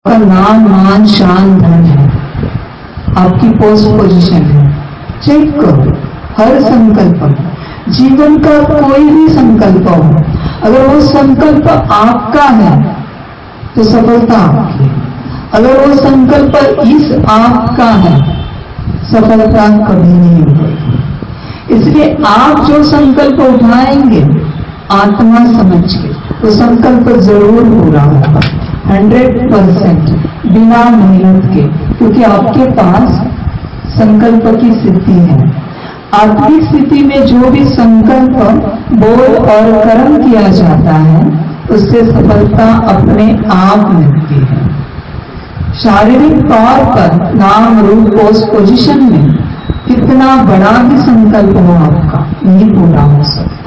का नाम मान शान धन है, आपकी पोस्ट पोजीशन है। चेक करो हर संकल्प में, जीवन का कोई भी संकल्प हो, अगर वो संकल्प आपका है तो सफलता आपकी है। अगर वो संकल्प इस आपका है, सफलता कभी नहीं मिलेगी। इसलिए आप जो संकल्प उठाएंगे आत्मा समझ के, वो संकल्प जरूर पूरा होगा 100% बिना मेहनत के, क्योंकि आपके पास संकल्प की स्थिति है। आत्मिक स्थिति में जो भी संकल्प बोल और कर्म किया जाता है उससे सफलता अपने आप मिलती है। शारीरिक तौर पर नाम रूप पोस्ट पोजीशन में कितना बड़ा भी संकल्प हो आपका नहीं पूरा हो सकता।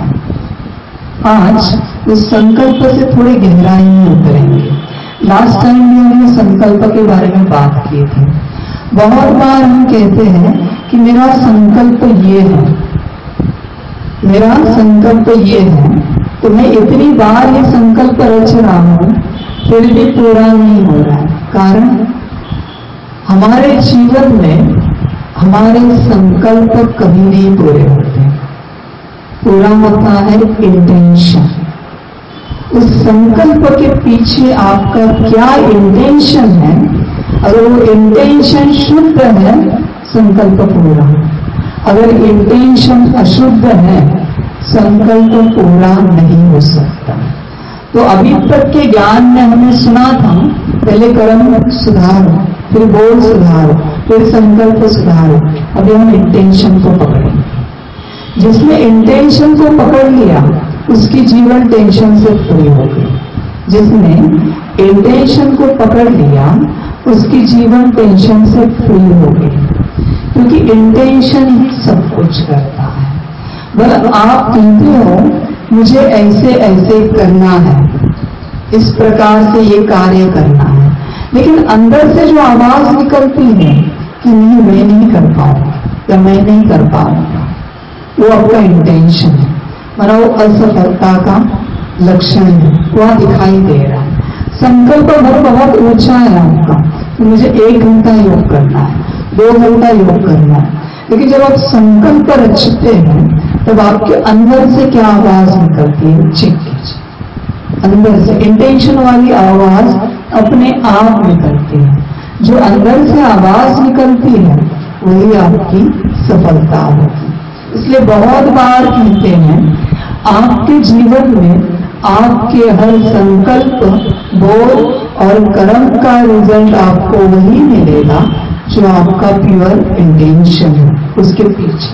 आज उस संकल्प से थोड़ी गहराई में उतरेंगे। लास्ट टाइम भी हमने संकल्प के बारे में बात की थी। बहुत बार हम कहते हैं कि मेरा संकल्प ये है, मेरा संकल्प ये है, तो मैं इतनी बार ये संकल्प रच रहा हूं फिर भी पूरा नहीं हो रहा है। कारण हमारे जीवन में हमारे संकल्प कभी नहीं पूरे होते। पूरा होता है इंटेंशन। उस संकल्प के पीछे आपका क्या इंटेंशन है, अगर वो इंटेंशन शुद्ध है संकल्प पूरा, अगर इंटेंशन अशुद्ध है संकल्प पूरा नहीं हो सकता। तो अभी तक के ज्ञान में हमने सुना था पहले कर्म सुधारो, फिर बोल सुधारो, फिर संकल्प सुधारो। अभी हम इंटेंशन को पकड़ेंगे। जिसने इंटेंशन को पकड़ लिया उसकी जीवन टेंशन से फ्री हो गई। जिसने इंटेंशन को पकड़ लिया उसकी जीवन टेंशन से फ्री हो गई, क्योंकि इंटेंशन ही सब कुछ करता है। बस आप कहते हो मुझे ऐसे ऐसे करना है, इस प्रकार से ये कार्य करना है, लेकिन अंदर से जो आवाज निकलती है कि नहीं मैं नहीं कर पाऊंगा या मैं नहीं कर पाऊंगा, वो आपका इंटेंशन है। माना वो असफलता का लक्षण है, वह दिखाई दे रहा है। संकल्प भर बहुत ऊंचा है आपका कि मुझे 1 घंटा योग करना है, 2 घंटा योग करना है, लेकिन जब आप संकल्प रचते हैं तब आपके अंदर से क्या आवाज निकलती है चेक कीजिए। अंदर से इंटेंशन वाली आवाज अपने आप निकलती है। जो अंदर से आवाज निकलती है वही आपकी सफलता होगी। इसलिए बहुत बार कहते हैं आपके जीवन में आपके हर संकल्प बोल और कर्म का रिजल्ट आपको वही मिलेगा जो आपका प्योर इंटेंशन है। उसके पीछे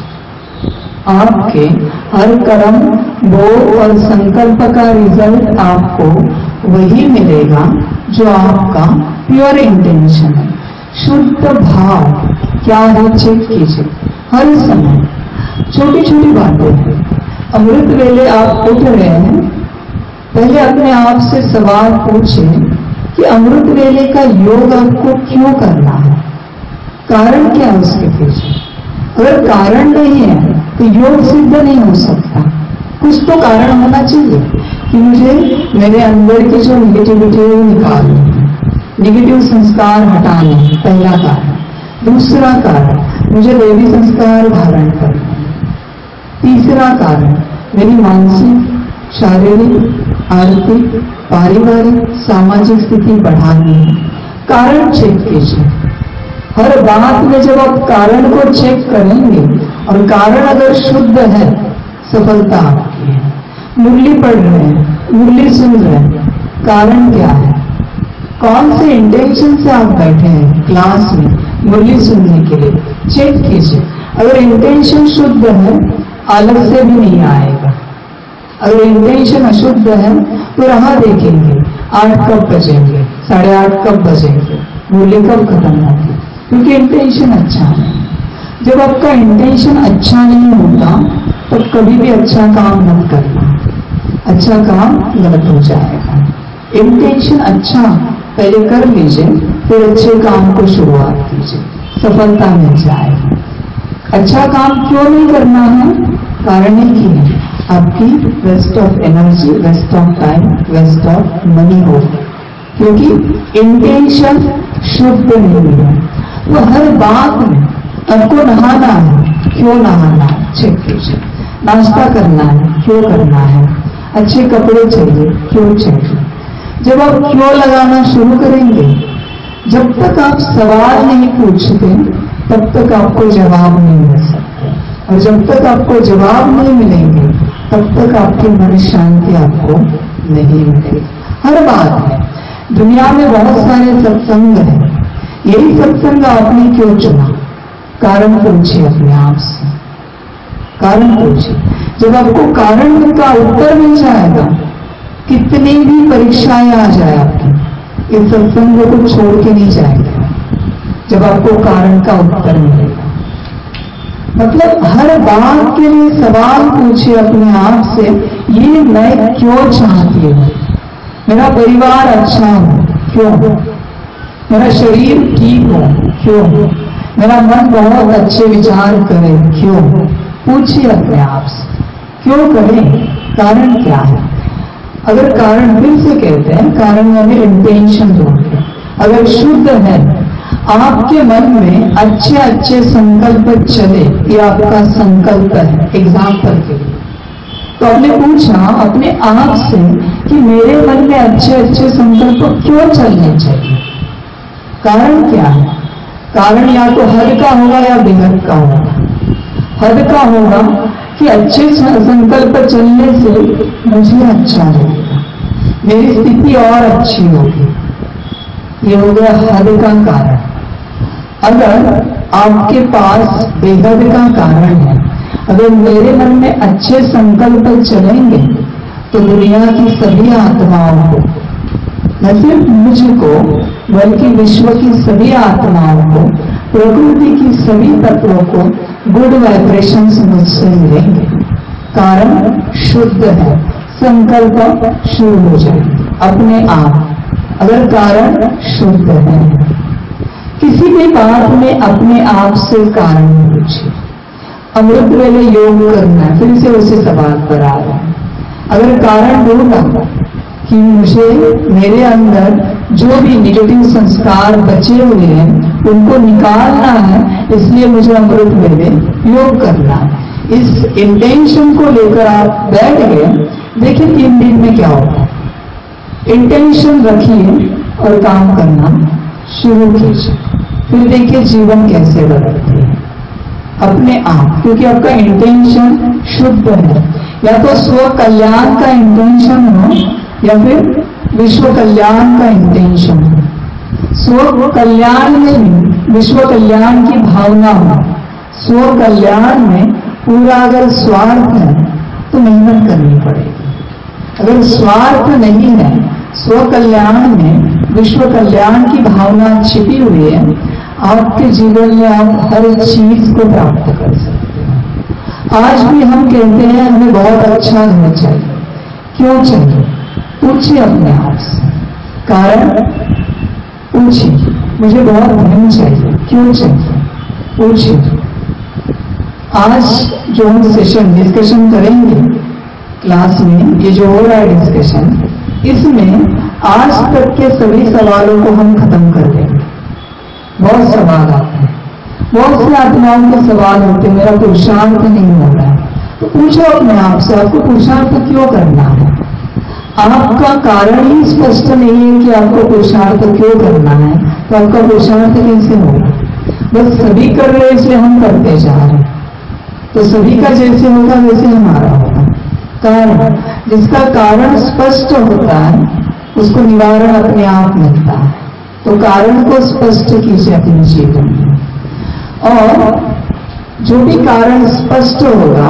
आपके हर कर्म बोल और संकल्प का रिजल्ट आपको वही मिलेगा जो आपका प्योर इंटेंशन है। शुद्ध भाव क्या है चेक कीजिए। हर समय छोटी छोटी बातें हैं। अमृत वेले आप उठ रहे हैं, पहले अपने आप से सवाल पूछें कि अमृत वेले का योग आपको क्यों करना है, कारण क्या है उसके पीछे। अगर कारण नहीं है तो योग सिद्ध नहीं हो सकता। कुछ तो कारण होना चाहिए कि मुझे मेरे अंदर की जो निगेटिविटी है वो निकालनी है, निगेटिव संस्कार हटाने, पहला कारण। दूसरा कारण मुझे देवी संस्कार धारण करना है। तीसरा कारण मेरी मानसिक, शारीरिक, आर्थिक, पारिवारिक, सामाजिक स्थिति बढ़ानी है। कारण चेक कीजिए। हर बात में जब आप कारण को चेक करेंगे और कारण अगर शुद्ध है सफलता आपकी है। मुरली पढ़ रहे हैं, मुरली सुन रहे हैं, कारण क्या है, कौन से इंटेंशन से आप बैठे हैं क्लास में मुरली सुनने के लिए, चेक कीजिए। अगर इंटेंशन शुद्ध है अलग से भी नहीं आएगा। अगर इंटेंशन अशुद्ध है तो राह देखेंगे 8 कब बजेंगे, 8:30 कब बजेंगे, मुरली कब खत्म होगी, क्योंकि इंटेंशन अच्छा है। जब आपका इंटेंशन अच्छा नहीं होता तो कभी भी अच्छा काम मत करना, अच्छा काम गलत हो जाएगा। इंटेंशन अच्छा पहले कर लीजिए, फिर अच्छे काम को शुरुआत कीजिए, सफलता मिल जाएगी। अच्छा काम क्यों नहीं करना है, कारण ही है आपकी waste of energy, waste of time, waste of money होगी। क्योंकि इंटेंशन शुद्ध नहीं है। तो हर बात में आपको नहाना है, क्यों नहाना है, चेक कीजिए। नाश्ता करना है, क्यों करना है। अच्छे कपड़े चाहिए, क्यों चाहिए। जब आप क्यों लगाना शुरू करेंगे, जब तक आप सवाल नहीं पूछते तब तक आपको जवाब नहीं मिल सकते, और जब तक आपको जवाब नहीं मिलेंगे तब तक आपकी मन शांति आपको नहीं मिलेगी। हर बात है। दुनिया में बहुत सारे सत्संग हैं, यही सत्संग आपने क्यों चुना, कारण पूछिए अपने आप से, कारण पूछिए। जब आपको कारण का उत्तर मिल जाएगा, कितनी भी परीक्षाएं आ जाए आपकी, इस सत्संग को छोड़ के नहीं जाएगा जब आपको कारण का उत्तर मिलेगा। मतलब हर बात के लिए सवाल पूछिए अपने आप से, ये मैं क्यों चाहती हूँ। मेरा परिवार अच्छा हो, क्यों। मेरा शरीर ठीक हो, क्यों। मेरा मन बहुत अच्छे विचार करे, क्यों। पूछिए अपने आप से, क्यों करें, कारण क्या है। अगर कारण, फिर से कहते हैं कारण यानी इंटेंशन ढूंढते। अगर शुद्ध है, आपके मन में अच्छे अच्छे संकल्प चले, ये आपका संकल्प है। एग्जाम्पल के लिए तो आपने पूछा अपने आप से कि मेरे मन में अच्छे अच्छे संकल्प क्यों चलने चाहिए, कारण क्या है। कारण या तो हद का होगा या बेहद का होगा। हद का होगा कि अच्छे संकल्प चलने से मुझे अच्छा लगेगा, मेरी स्थिति और अच्छी होगी, ये हो गया हद का कारण। अगर आपके पास बेहद का कारण है, अगर मेरे मन में अच्छे संकल्प चलेंगे तो दुनिया की सभी आत्माओं को, न सिर्फ मुझको बल्कि विश्व की सभी आत्माओं को, प्रकृति की सभी तत्वों को गुड वाइब्रेशंस मुझसे मिलेंगे। कारण शुद्ध है, संकल्प शुरू हो जाएंगे अपने आप, अगर कारण शुद्ध है। किसी भी बात में अपने आप से कारण पूछिए। अमृत वेले योग करना है, फिर से उसी सवाल पर आ रहे हैं। अगर कारण ढूंढा कि मुझे मेरे अंदर जो भी नेगेटिव संस्कार बचे हुए हैं उनको निकालना है, इसलिए मुझे अमृत वेले योग करना है, इस इंटेंशन को लेकर आप बैठ गए। देखिए 3 दिन में क्या होगा। इंटेंशन रखिए और काम करना शुरू कीजिए, फिर देखिए जीवन कैसे बदलती है अपने आप, क्योंकि आपका इंटेंशन शुद्ध है। या तो स्व कल्याण का इंटेंशन हो या फिर विश्व कल्याण का इंटेंशन हो। स्व कल्याण में विश्व कल्याण की भावना हो। स्व कल्याण में पूरा अगर स्वार्थ है तो मेहनत करनी पड़ेगी। अगर स्वार्थ नहीं है, स्व कल्याण में विश्व कल्याण की भावना छिपी हुई है, आपके जीवन में आप हर चीज को प्राप्त कर सकते हैं। आज भी हम कहते हैं हमें बहुत अच्छा घर चाहिए, क्यों चाहिए, पूछिए अपने आप से। कारण पूछिए, मुझे बहुत धन चाहिए, क्यों चाहिए, पूछिए। आज जो हम सेशन डिस्कशन करेंगे क्लास में, ये जो हो रहा है डिस्कशन, इसमें आज तक के सभी सवालों को हम खत्म कर देंगे। बहुत सवाल आते हैं, बहुत से आत्माओं के सवाल होते हैं, मेरा पुरुषार्थ नहीं हो रहा है, तो पूछो अपने आप से आपको पुरुषार्थ क्यों करना है। आपका कारण ही स्पष्ट नहीं है कि आपको पुरुषार्थ क्यों करना है, तो आपका पुरुषार्थ कैसे होगा। बस सभी कर रहे हैं इसलिए हम करते जा रहे हैं, तो सभी का जैसे होगा वैसे हमारा होगा। कारण, जिसका कारण स्पष्ट होता है उसको निवारण अपने आप मिलता है। तो कारण को स्पष्ट कीजिए अपने जीवन में, और जो भी कारण स्पष्ट होगा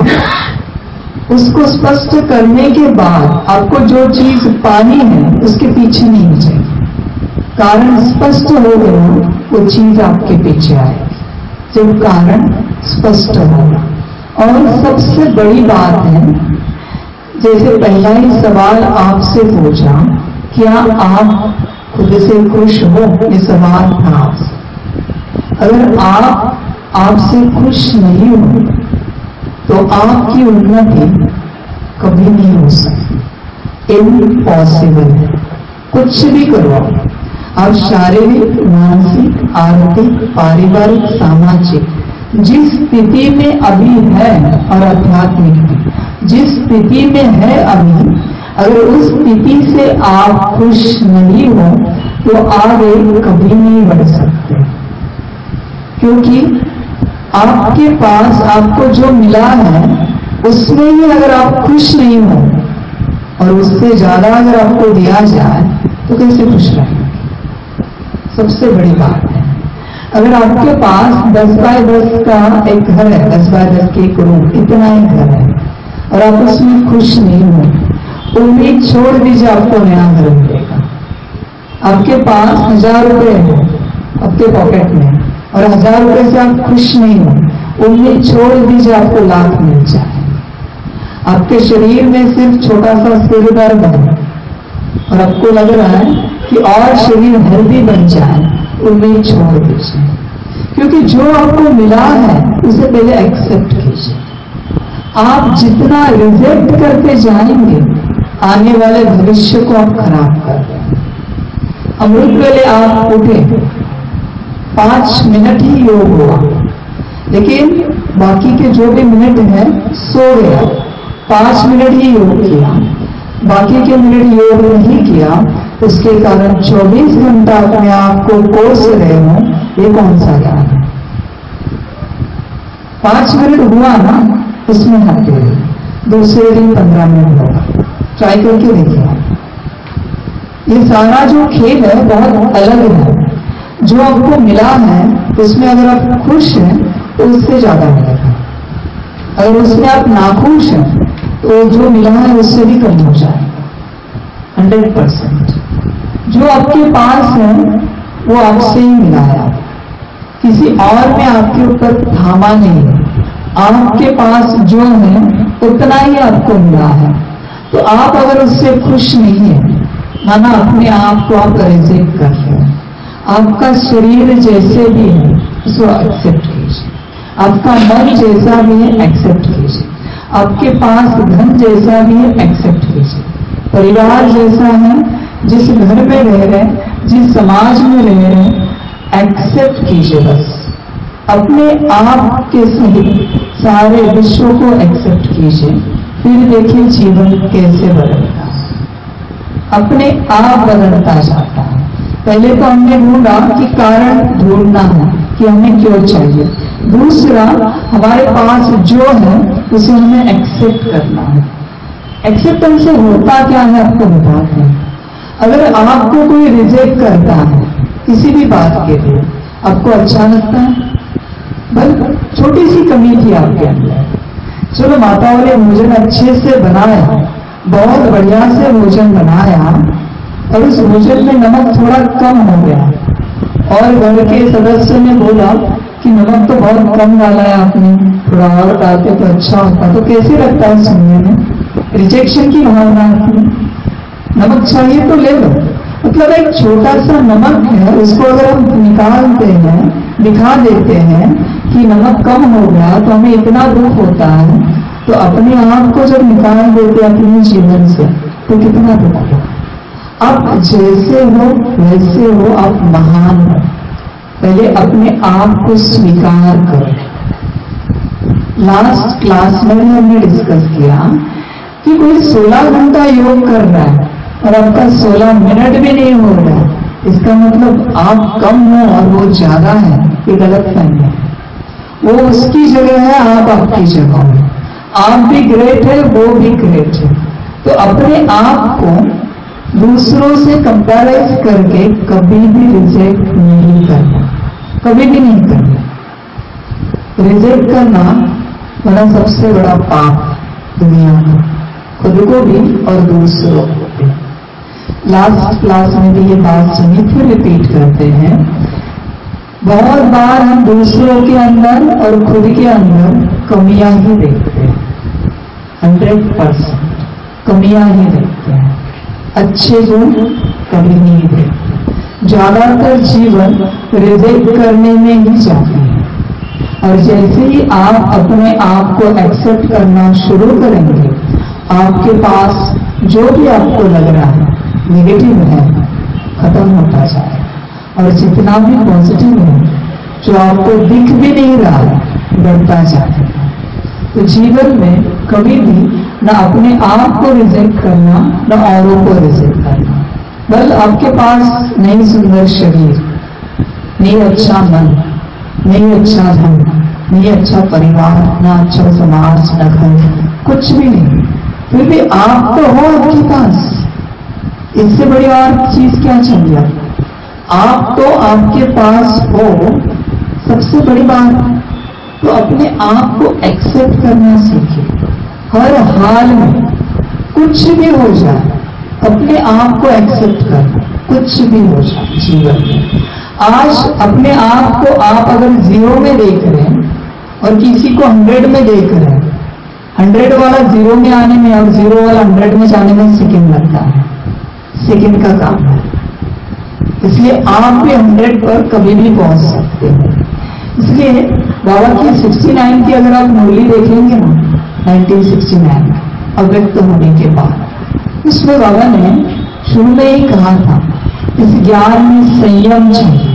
उसको स्पष्ट करने के बाद आपको जो चीज पानी है उसके पीछे नहीं चाहिए। कारण स्पष्ट हो गया, वो चीज आपके पीछे आएगी जब कारण स्पष्ट होगा। और सबसे बड़ी बात है, जैसे पहला ही सवाल आपसे पूछा, क्या आप खुद से खुश हो, ये सवाल था आपसे। अगर आप आपसे खुश नहीं हो तो आपकी उन्नति कभी नहीं हो सकती, इम्पॉसिबल है। कुछ भी करो आप शारीरिक, मानसिक, आर्थिक, पारिवारिक, सामाजिक, जिस स्थिति में अभी है और आध्यात्मिक में जिस स्थिति में है अभी, अगर उस स्थिति से आप खुश नहीं हो तो आगे कभी नहीं बढ़ सकते। क्योंकि आपके पास आपको जो मिला है उसमें ही अगर आप खुश नहीं हो और उससे ज्यादा अगर आपको दिया जाए तो कैसे खुश रहेंगे? सबसे बड़ी बात है, अगर आपके पास 10 बाय 10 का एक घर है, 10 बाय 10 के एक रूम, इतना ही घर है और आप उसमें खुश नहीं हो, उम्मीद छोड़ दीजिए आपको नया घर मिलेगा। आपके पास 1000 रुपए है आपके पॉकेट में और 1000 रुपए से आप खुश नहीं हो, उम्मीद छोड़ दीजिए आपको लाख मिल जाए। आपके शरीर में सिर्फ छोटा सा सिर दर्द है और आपको लग रहा है कि और शरीर हेल्दी बन जाए, उम्मीद छोड़ दीजिए। क्योंकि जो आपको मिला है उसे पहले एक्सेप्ट कीजिए। आप जितना रिजेक्ट करते जाएंगे आने वाले भविष्य को आप खराब कर रहे हैं। अमृत वेले आप उठे, 5 मिनट ही योग हुआ, लेकिन बाकी के जो भी मिनट है सो गया। 5 मिनट ही योग किया, बाकी के मिनट योग नहीं किया, उसके कारण 24 घंटा अपने आप को कोस रहे हो, ये कौन सा ज्ञान है? 5 मिनट हुआ ना, उसमें हट गए, दूसरे दिन 15 मिनट होगा। ट्राई करके देखिए। ये सारा जो खेल है बहुत अलग है। जो आपको मिला है उसमें अगर आप खुश हैं तो उससे ज्यादा मिलेगा। अगर उसमें आप नाखुश हैं तो जो मिला है उससे भी कम हो जाएगा। 100%। जो आपके पास है वो आपसे ही मिला है, किसी और ने आपके ऊपर थामा नहीं है। आपके पास जो है उतना ही आपको मिला है। तो आप अगर उससे खुश नहीं है, माना अपने आप को आप रिजेक्ट कर रहे हैं। आपका शरीर जैसे भी है उसको एक्सेप्ट कीजिए। आपका मन जैसा भी है एक्सेप्ट कीजिए। आपके पास धन जैसा भी है एक्सेप्ट कीजिए। परिवार जैसा है, जिस घर में रह रहे, जिस समाज में रह रहे, एक्सेप्ट कीजिए। बस अपने आप के सहित सारे विश्व को एक्सेप्ट कीजिए, फिर देखिए जीवन कैसे बदलता है। अपने आप बदलता जाता है। पहले तो हमने ढूंढा कि कारण ढूंढना है कि हमें क्यों चाहिए। दूसरा, हमारे पास जो है उसे हमें एक्सेप्ट करना है। एक्सेप्टेंस से होता क्या है आपको बताते हैं। अगर आपको कोई रिजेक्ट करता है किसी भी बात के लिए, आपको अच्छा लगता है? बस छोटी सी कमी थी आपके अंदर, चलो माताओं ने भोजन अच्छे से बनाया, बहुत बढ़िया से भोजन बनाया और उस भोजन में नमक थोड़ा कम हो गया और घर के सदस्य ने बोला कि नमक तो बहुत कम डाला है आपने, थोड़ा और डालते तो अच्छा होता। तो कैसे लगता है सुनने में? रिजेक्शन की भावना आती है। नमक चाहिए तो ले लो। मतलब एक छोटा सा नमक है, उसको अगर हम निकालते हैं, दिखा देते हैं कि नमक कम हो गया तो हमें इतना दुख होता है। तो अपने आप को जब निकाल देते अपने जीवन से तो कितना दुख हो। आप जैसे हो वैसे हो, आप महान हो। पहले अपने आप को स्वीकार करो। लास्ट क्लास में हमने डिस्कस किया कि कोई 16 घंटा योग कर रहा है और आपका 16 मिनट भी नहीं हो रहा है, इसका मतलब आप कम हो और वो ज्यादा है, ये गलत फहमी है। वो उसकी जगह है, आप आपकी जगह हो। आप भी ग्रेट है, वो भी ग्रेट है। तो अपने आप को दूसरों से कंपेराइज करके कभी भी रिजेक्ट नहीं करना, कभी भी नहीं करना। रिजेक्ट करना बड़ा सबसे बड़ा पाप दुनिया में, खुद को भी और दूसरों को भी। लास्ट क्लास में भी ये बात सुनी, फिर रिपीट करते हैं। बहुत बार हम दूसरों के अंदर और खुद के अंदर कमियां ही देखते हैं। 100% कमियां ही देखते हैं, अच्छे गुण कभी नहीं देखते। ज्यादातर जीवन रिजेक्ट करने में ही जाते हैं। और जैसे ही आप अपने आप को एक्सेप्ट करना शुरू करेंगे, आपके पास जो भी आपको लग रहा है नेगेटिव है, खत्म होता जाएगा। और जितना भी पॉजिटिव है जो आपको दिख भी नहीं रहा बढ़ता जाएगा। तो जीवन में कभी भी ना अपने आप को रिजेक्ट करना, ना औरों को रिजेक्ट करना। बल आपके पास नहीं सुंदर शरीर, नहीं अच्छा मन, नहीं अच्छा धन, नहीं अच्छा परिवार, ना अच्छा समाज, ना घर, कुछ भी नहीं, फिर भी आप तो हो आपके पास। इससे बड़ी और चीज क्या चाहिए? आप तो आपके पास हो, सबसे बड़ी बात। तो अपने आप को एक्सेप्ट करना सीखिए। हर हाल में कुछ भी हो जाए अपने आप को एक्सेप्ट करना, कुछ भी हो जाए जीवन में। आज अपने आप को आप अगर 0 में देख रहे हैं और किसी को 100 में देख रहे हैं, 100 वाला 0 में आने में और 0 वाला 100 में जाने में सेकंड लगता है, सेकंड का काम है। इसलिए आप भी 100 पर कभी भी पहुंच सकते हैं। इसलिए बाबा की 69 की अगर आप मूली देखेंगे ना, 1969 अव्यक्त होने के बाद, उसमें बाबा ने शुरू में ही कहा था, इस ज्ञान में संयम चाहिए।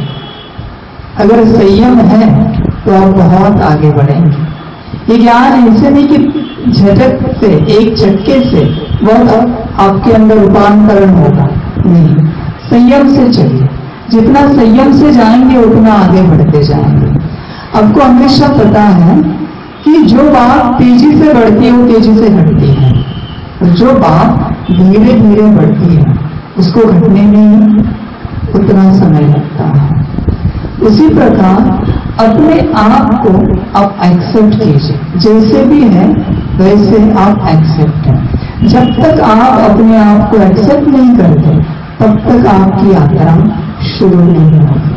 अगर संयम है तो आप बहुत आगे बढ़ेंगे। ये ज्ञान ऐसे नहीं कि झटक से, एक झटके से बहुत आपके अंदर रूपांतरण होगा, नहीं, संयम से चलिए। जितना संयम से जाएंगे उतना आगे बढ़ते जाएंगे। आपको हमेशा पता है कि जो बात तेजी से बढ़ती है वो तेजी से घटती है, और जो बात धीरे धीरे बढ़ती है उसको घटने में उतना समय लगता है। उसी प्रकार अपने आप को आप एक्सेप्ट कीजिए, जैसे भी है वैसे आप एक्सेप्ट हैं। जब तक आप अपने आप को एक्सेप्ट नहीं करते तब तक आपकी यात्रा शुरू नहीं होगी।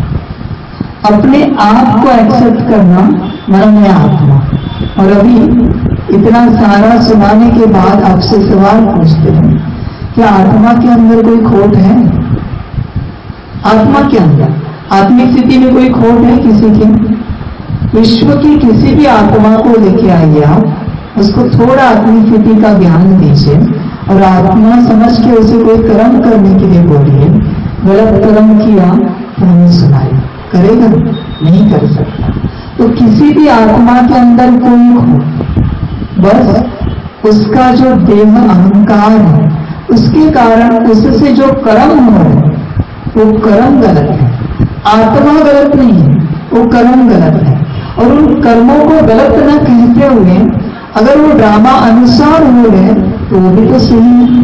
अपने आप को एक्सेप्ट करना मन है आत्मा। और अभी इतना सारा सुनाने के बाद आपसे सवाल पूछते हैं, क्या आत्मा के अंदर कोई खोट है? आत्मा के अंदर आत्मिक स्थिति में कोई खोट है किसी की? विश्व की किसी भी आत्मा को लेके आइए, आप उसको थोड़ा आत्मिक स्थिति का ज्ञान दीजिए और आत्मा समझ के उसे कोई कर्म करने के लिए बोलिए। गलत कर्म किया तो हमें सुनाई, करेगा? नहीं कर सकता। तो किसी भी आत्मा के अंदर कोई खोट, बस उसका जो देह अहंकार है उसके कारण उससे जो कर्म हो रहे हैं वो कर्म गलत है। आत्मा गलत नहीं है, वो कर्म गलत है। और उन कर्मों को गलत न कहते हुए अगर वो ड्रामा अनुसार हो रहे तो वो भी तो सही है।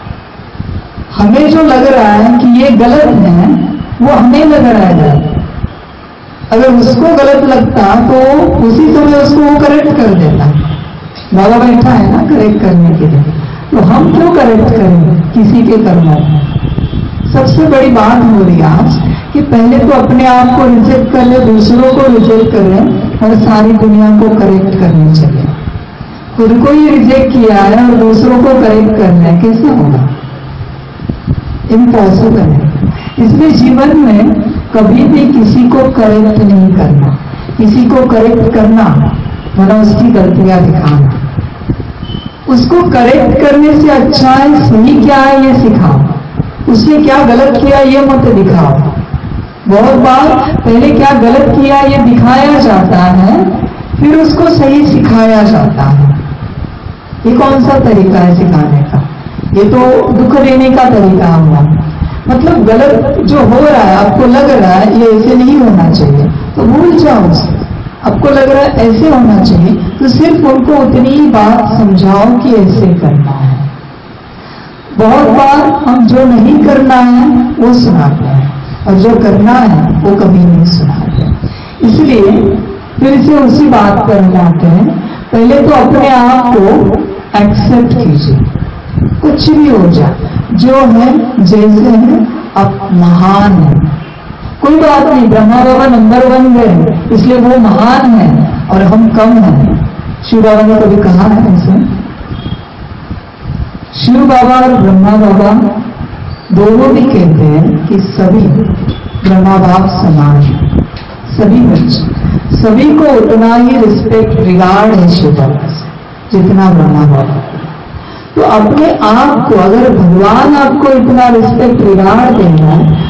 हमें जो लग रहा है कि ये गलत है वो हमें लग रहा है गलत। अगर उसको गलत लगता तो उसी समय उसको वो करेक्ट कर देता। बाबा बैठा है ना करेक्ट करने के लिए, तो हम क्यों करेक्ट करें किसी के कर्मों को? सबसे बड़ी बात हो रही आज कि पहले तो अपने आप को रिजेक्ट कर ले, दूसरों को रिजेक्ट करें और सारी दुनिया को करेक्ट करने चले। खुद को ही रिजेक्ट किया है और दूसरों को करेक्ट करना है, कैसे होगा? इम्पॉसिबल है। इसलिए जीवन में कभी भी किसी को करेक्ट नहीं करना। किसी को करेक्ट करना मतलब उसकी गलतियां दिखाना। उसको करेक्ट करने से अच्छा है सही क्या है ये सिखाओ, उसने क्या गलत किया ये मत दिखाओ। बहुत बार पहले क्या गलत किया ये दिखाया जाता है, फिर उसको सही सिखाया जाता है। ये कौन सा तरीका है सिखाने का? ये तो दुख देने का तरीका हुआ। मतलब गलत जो हो रहा है आपको लग रहा है ये ऐसे नहीं होना चाहिए तो भूल जाओ उसे। आपको लग रहा है ऐसे होना चाहिए तो सिर्फ उनको उतनी ही बात समझाओ कि ऐसे करना है। बहुत बार हम जो नहीं करना है वो सुनाते हैं और जो करना है वो कभी नहीं सुनाते। इसलिए फिर से उसी बात पर हम आते हैं। पहले तो अपने आप को एक्सेप्ट कीजिए, कुछ भी हो जाए जो है जैसे है आप महान है। कोई बात नहीं, ब्रह्मा बाबा नंबर 1 गए इसलिए वो महान है और हम कम हैं। शिव बाबा ने कभी कहा है ऐसे? शिव बाबा और ब्रह्मा बाबा दोनों भी कहते हैं कि सभी ब्रह्मा बाप समान है, सभी बच्चे, सभी को उतना ही रिस्पेक्ट रिगार्ड है शिव बाबा से जितना ब्रह्मा बाबा। तो अपने आप को अगर भगवान आपको इतना रिस्पेक्ट रिगार्ड देना है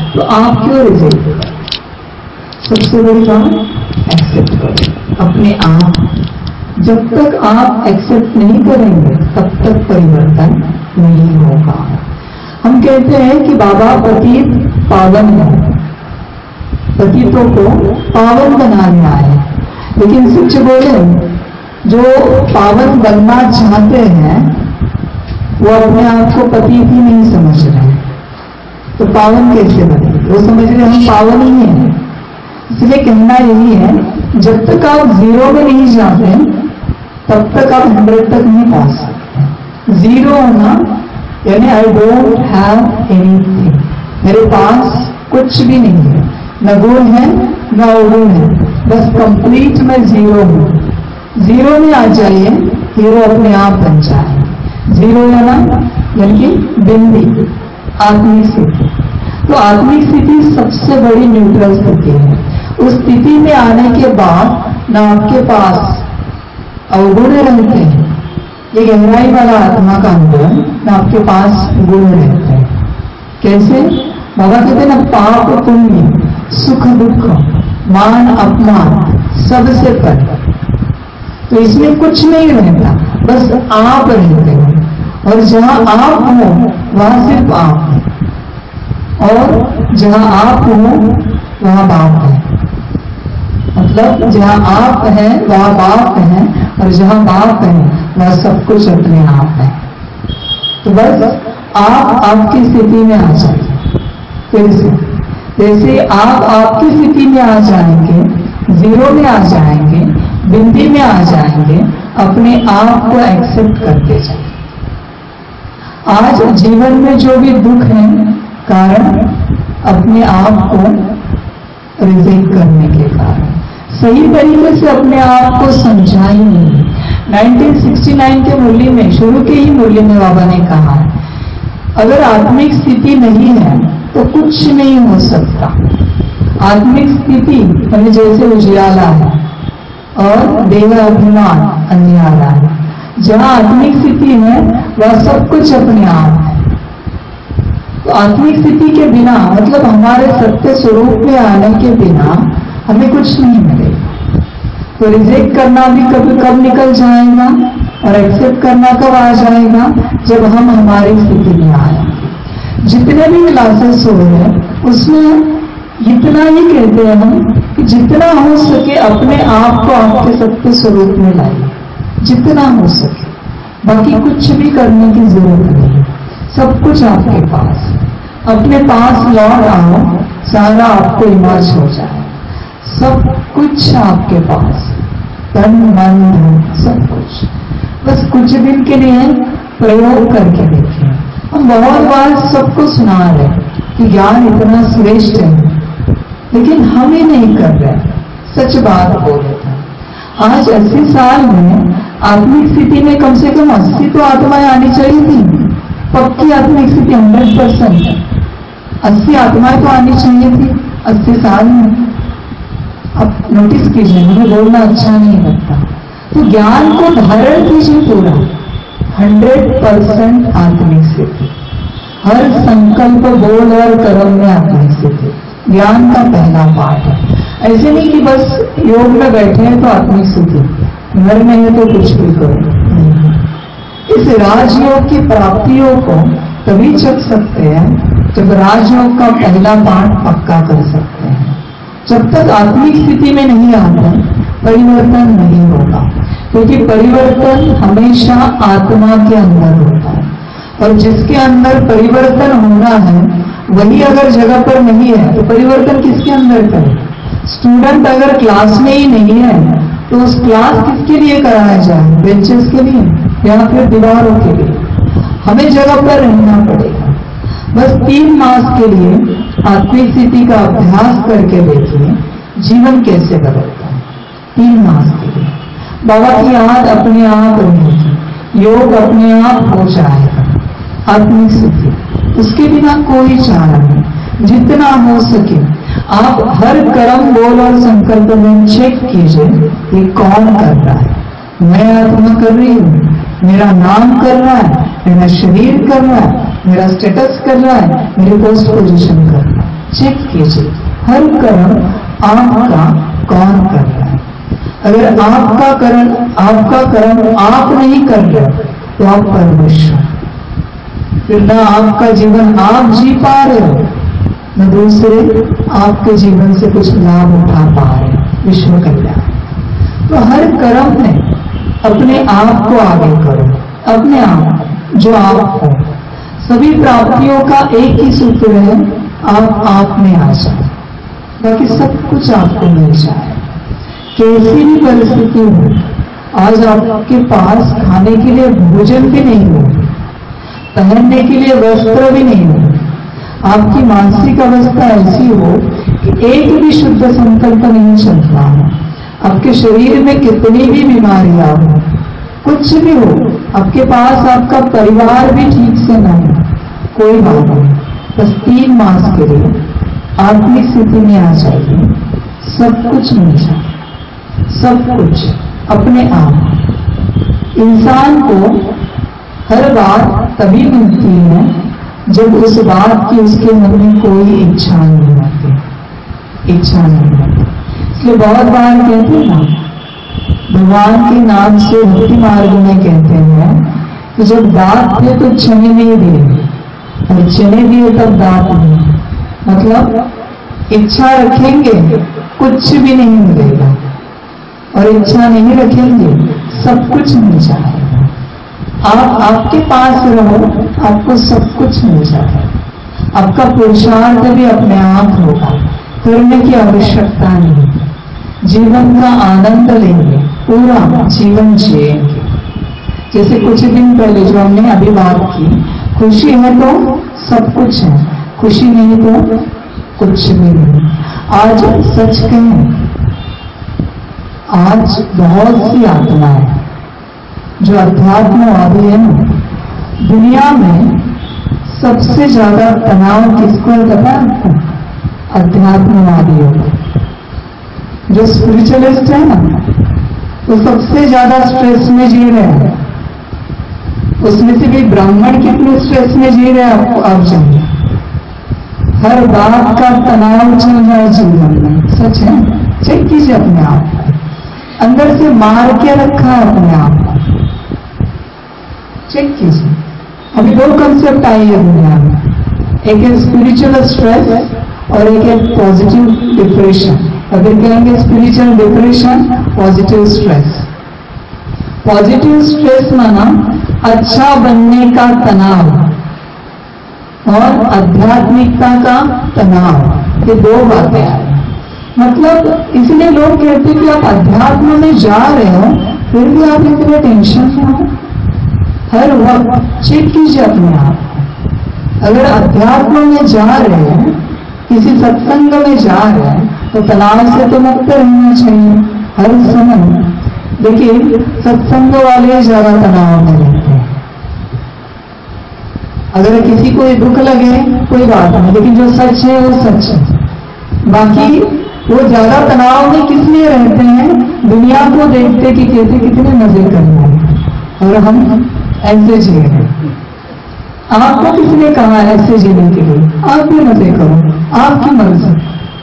तो आप क्यों रिजेक्ट करें? सबसे बड़ी बात एक्सेप्ट करो अपने आप। जब तक आप एक्सेप्ट नहीं करेंगे तब तक परिवर्तन नहीं होगा। हम कहते हैं कि बाबा पतित पावन है, पतितों को पावन बनाने आए, लेकिन सच बोले जो पावन बनना चाहते हैं वो अपने आप को पतित ही नहीं समझ रहे, तो पावन कैसे बने? वो समझ रहे हम पावन ही हैं। इसलिए कहना यही है, जब तक आप 0 में नहीं जाते तब तक आप 100 तक नहीं पहुंच सकते। 0 होना यानी आई डोंट हैव एनीथिंग, मेरे पास कुछ भी नहीं है, न गुण है न अवगुण है, बस कंप्लीट मैं 0 हूं। 0 में आ जाइए, हीरो अपने आप बन जाए। 0 यानी कि बिंदी, आत्मिक स्थिति। तो आत्मिक स्थिति सबसे बड़ी न्यूट्रल स्थिति है। उस स्थिति में आने के बाद ना आपके पास अवगुण रहते हैं, ये गहराई वाला आत्मा का अनुभव, ना आपके पास गुण रहते हैं। कैसे? बाबा कहते हैं ना, पाप पुण्य, सुख दुख, मान अपमान सबसे पर, तो इसमें कुछ नहीं रहता, बस आप रहते हो। और जहां आप हो वहां सिर्फ आप है, और जहां आप हो वहां बाप है। मतलब जहां आप हैं वहां बाप है, और जहां बाप है वह सब कुछ अपने आप है। तो बस आप आपकी स्थिति में आ जाइए। फिर से जैसे आप आपकी स्थिति में आ जाएंगे, 0 में आ जाएंगे, बिंदी में आ जाएंगे, अपने आप को एक्सेप्ट करते जाइए। आज जीवन में जो भी दुख है, कारण अपने आप को रिजेक्ट करने के कारण, सही तरीके से अपने आप को समझा ही नहीं। 1969 के मुरली में, शुरू के ही मुरली में बाबा ने कहा, अगर आत्मिक स्थिति नहीं है तो कुछ नहीं हो सकता। आत्मिक स्थिति यानी जैसे उजियाला है और देह अभिमान अंधियारा है। जहां आत्मिक स्थिति है वह सब कुछ अपने आप है। तो आत्मिक स्थिति के बिना, मतलब हमारे सत्य स्वरूप में आने के बिना हमें कुछ नहीं मिलेगा। तो रिजेक्ट करना भी कभी कब निकल जाएगा और एक्सेप्ट करना कब आ जाएगा? जब हम हमारी स्थिति में आएंगे। जितने भी क्लासेस हो रहे हैं उसमें इतना ही कहते हैं हम कि जितना हो सके अपने आप को आपके सत्य स्वरूप में लाइए, जितना हो सके। बाकी कुछ भी करने की जरूरत नहीं, सब कुछ आपके पास। अपने पास लौट आओ, सारा आपको इमर्ज हो जाए, सब कुछ आपके पास, तन मन धन सब कुछ। बस कुछ दिन के लिए प्रयोग करके देखिए। हम बहुत बार सबको सुना रहे कि ज्ञान इतना श्रेष्ठ है, लेकिन हम ही नहीं कर रहे। सच बात बोले तो आज 80 साल में आत्मिक स्थिति में कम से कम 80 तो आत्माएं आनी चाहिए थी। पक्की आत्मिक स्थिति 100%, 80 आत्माएं तो आनी चाहिए थी 80 साल में। अब नोटिस कीजिए, मुझे बोलना अच्छा नहीं लगता, तो ज्ञान को धारण कीजिए पूरा 100% आत्मिक स्थिति। हर संकल्प, बोल और कर्म में आत्मिक स्थिति ज्ञान का पहला पाठ है। ऐसे नहीं कि बस योग में बैठे हैं तो आत्मिक स्थिति, घर में है तो कुछ भी करो। इस राजयोग की प्राप्तियों को तभी चख सकते हैं जब राजयोग का पहला पाठ पक्का कर सकते हैं। जब तक आत्मिक स्थिति में नहीं आते परिवर्तन नहीं होगा, क्योंकि परिवर्तन हमेशा आत्मा के अंदर होता है, और जिसके अंदर परिवर्तन होना है वही अगर जगह पर नहीं है तो परिवर्तन किसके अंदर करे? स्टूडेंट अगर क्लास में ही नहीं है तो उस क्लास किसके लिए कराया जाए? बेंचेस के लिए या फिर दीवारों के लिए? हमें जगह पर रहना पड़ेगा। बस 3 मास के लिए आत्मिक स्थिति का अभ्यास करके देखिए जीवन कैसे बदलता है। 3 मास के लिए बाबा की याद अपने आप रहेगी, योग अपने आप हो जाएगा। आत्मिक स्थिति, उसके बिना कोई चारा नहीं। जितना हो सके आप हर कर्म, बोल और संकल्प में चेक कीजिए ये कौन कर रहा है। मैं आत्मा कर रही हूँ, मेरा नाम कर रहा है, मेरा शरीर कर रहा है, मेरा स्टेटस कर रहा है, मेरी पोस्ट पोजीशन कर रहा है। चेक कीजिए हर कर्म आपका कौन कर रहा है। अगर आपका कर्म आप नहीं कर रहे तो आप परमेश्वर, फिर ना आपका जीवन आप जी पा रहे हो, न दूसरे आपके जीवन से कुछ लाभ उठा पा रहे हो। विश्व कल्याण। तो हर कर्म में अपने आप को आगे करो, अपने आप जो आप हो। सभी प्राप्तियों का एक ही सूत्र है, आप में आ जाए, बाकी सब कुछ आपको मिल जाए। कैसी भी परिस्थिति हो, आज आपके पास खाने के लिए भोजन भी नहीं हो, पहनने के लिए वस्त्र भी नहीं हो, आपकी मानसिक अवस्था ऐसी हो कि एक भी शुद्ध संकल्प नहीं चलता है, आपके शरीर में कितनी भी बीमारियां हो, कुछ भी हो, आपके पास आपका परिवार भी ठीक से ना हो, कोई बात नहीं, बस 3 मास के लिए आत्मिक स्थिति में आ जाइए, सब कुछ मिल जाए, सब कुछ अपने आप। इंसान को हर बात तभी मिलती है जब उस बात की उसके मन में कोई इच्छा नहीं होती, इच्छा नहीं होती। इसलिए बहुत बार कहते हैं ना, भगवान के नाम से भक्ति मार्ग में कहते हैं कि जब दांत थे तो छने नहीं दिए, और छने दिए तब दांत नहीं। मतलब इच्छा रखेंगे कुछ भी नहीं मिलेगा, और इच्छा नहीं रखेंगे सब कुछ मिल जाएगा। आप आपके पास रहो, आपको सब कुछ मिल जाएगा। आपका पुरुषार्थ भी अपने आप होगा, करने की आवश्यकता नहीं। जीवन का आनंद लेंगे, पूरा जीवन जिएंगे। जैसे कुछ दिन पहले जो हमने अभी बात की, खुशी है तो सब कुछ है, खुशी नहीं तो कुछ भी नहीं। आज सच कहें, आज बहुत सी आत्माएं जो अध्यात्मवादी है ना, दुनिया में सबसे ज्यादा तनाव किसको है पता है आपको? अध्यात्मवादियों को। जो स्पिरिचुअलिस्ट है ना, वो सबसे ज्यादा स्ट्रेस में जी रहे हैं। उसमें से भी ब्राह्मण कितने स्ट्रेस में जी रहे हैं आप जानिए। हर बात का तनाव चल रहा है जीवन में, सच है। चेक कीजिए अपने आप को, अंदर से मार के रखा है अपने आप को, चेक कीजिए। अभी 2 कंसेप्ट आई है दुनिया में, एक है स्पिरिचुअल स्ट्रेस और एक है पॉजिटिव डिप्रेशन। अगर कहेंगे spiritual depression, positive stress. Positive stress माना अच्छा बनने का तनाव और आध्यात्मिकता का तनाव, ये 2 बातें आई। मतलब इसलिए लोग कहते हैं कि आप अध्यात्म में जा रहे हो फिर भी आप इतने टेंशन में हो। हर वक्त चेक कीजिए अपने आप को। अगर अध्यात्म में जा रहे हैं, किसी सत्संग में जा रहे हैं, तो तनाव से तो मुक्त रहना चाहिए हर समय। देखिए सत्संग वाले ज्यादा तनाव में रहते हैं। अगर किसी को दुख लगे कोई बात नहीं, लेकिन जो सच है वो सच है। बाकी वो ज्यादा तनाव में किस लिए रहते हैं? दुनिया को देखते कि कैसे कितने मजे कर रहे हैं और हम ऐसे जी रहे हैं। आपको किसने कहा ऐसे जीने के लिए? आप भी मजे करो, आपकी मर्जी।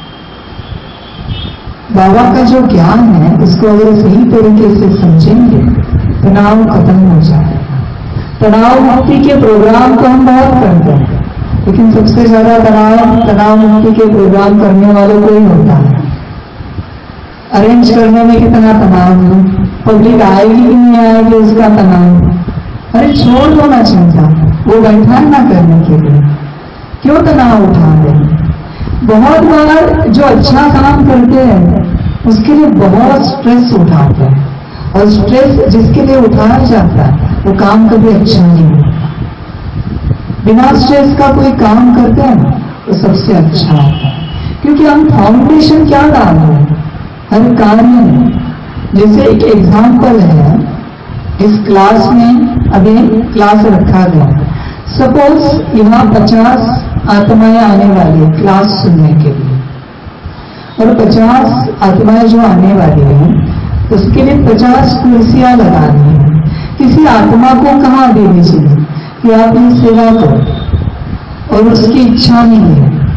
बाबा का जो ज्ञान है उसको अगर सही तरीके से समझेंगे, तनाव खत्म हो जाएगा। तनाव मुक्ति के प्रोग्राम तो हम बहुत करते हैं, लेकिन सबसे ज्यादा तनाव मुक्ति के प्रोग्राम करने वाले कोई होता है। अरेंज करने में कितना तनाव है, पब्लिक आएगी कि नहीं आएगी उसका तनाव। अरे छोड़ दो ना चिंता, वो बैठा है ना करने के लिए, क्यों तनाव उठा रहे हैं? बहुत बार जो अच्छा काम करते हैं उसके लिए बहुत स्ट्रेस उठाते हैं, और स्ट्रेस जिसके लिए उठाया जाता है वो काम कभी अच्छा नहीं होता। बिना स्ट्रेस का कोई काम करते हैं ना तो सबसे अच्छा होता है, क्योंकि हम फाउंडेशन क्या डाल रहे हैं हर कार्य में। जैसे एक एग्जाम्पल है, इस क्लास में अभी क्लास रखा गया, सपोज यहाँ 50 आत्माएं आने वाली है क्लास सुनने के लिए, और 50 आत्माएं जो आने वाली है उसके लिए 50 कुर्सियां लगानी है। किसी आत्मा को कहा दे दीजिए कि आप ये सेवा करो, और उसकी इच्छा नहीं है,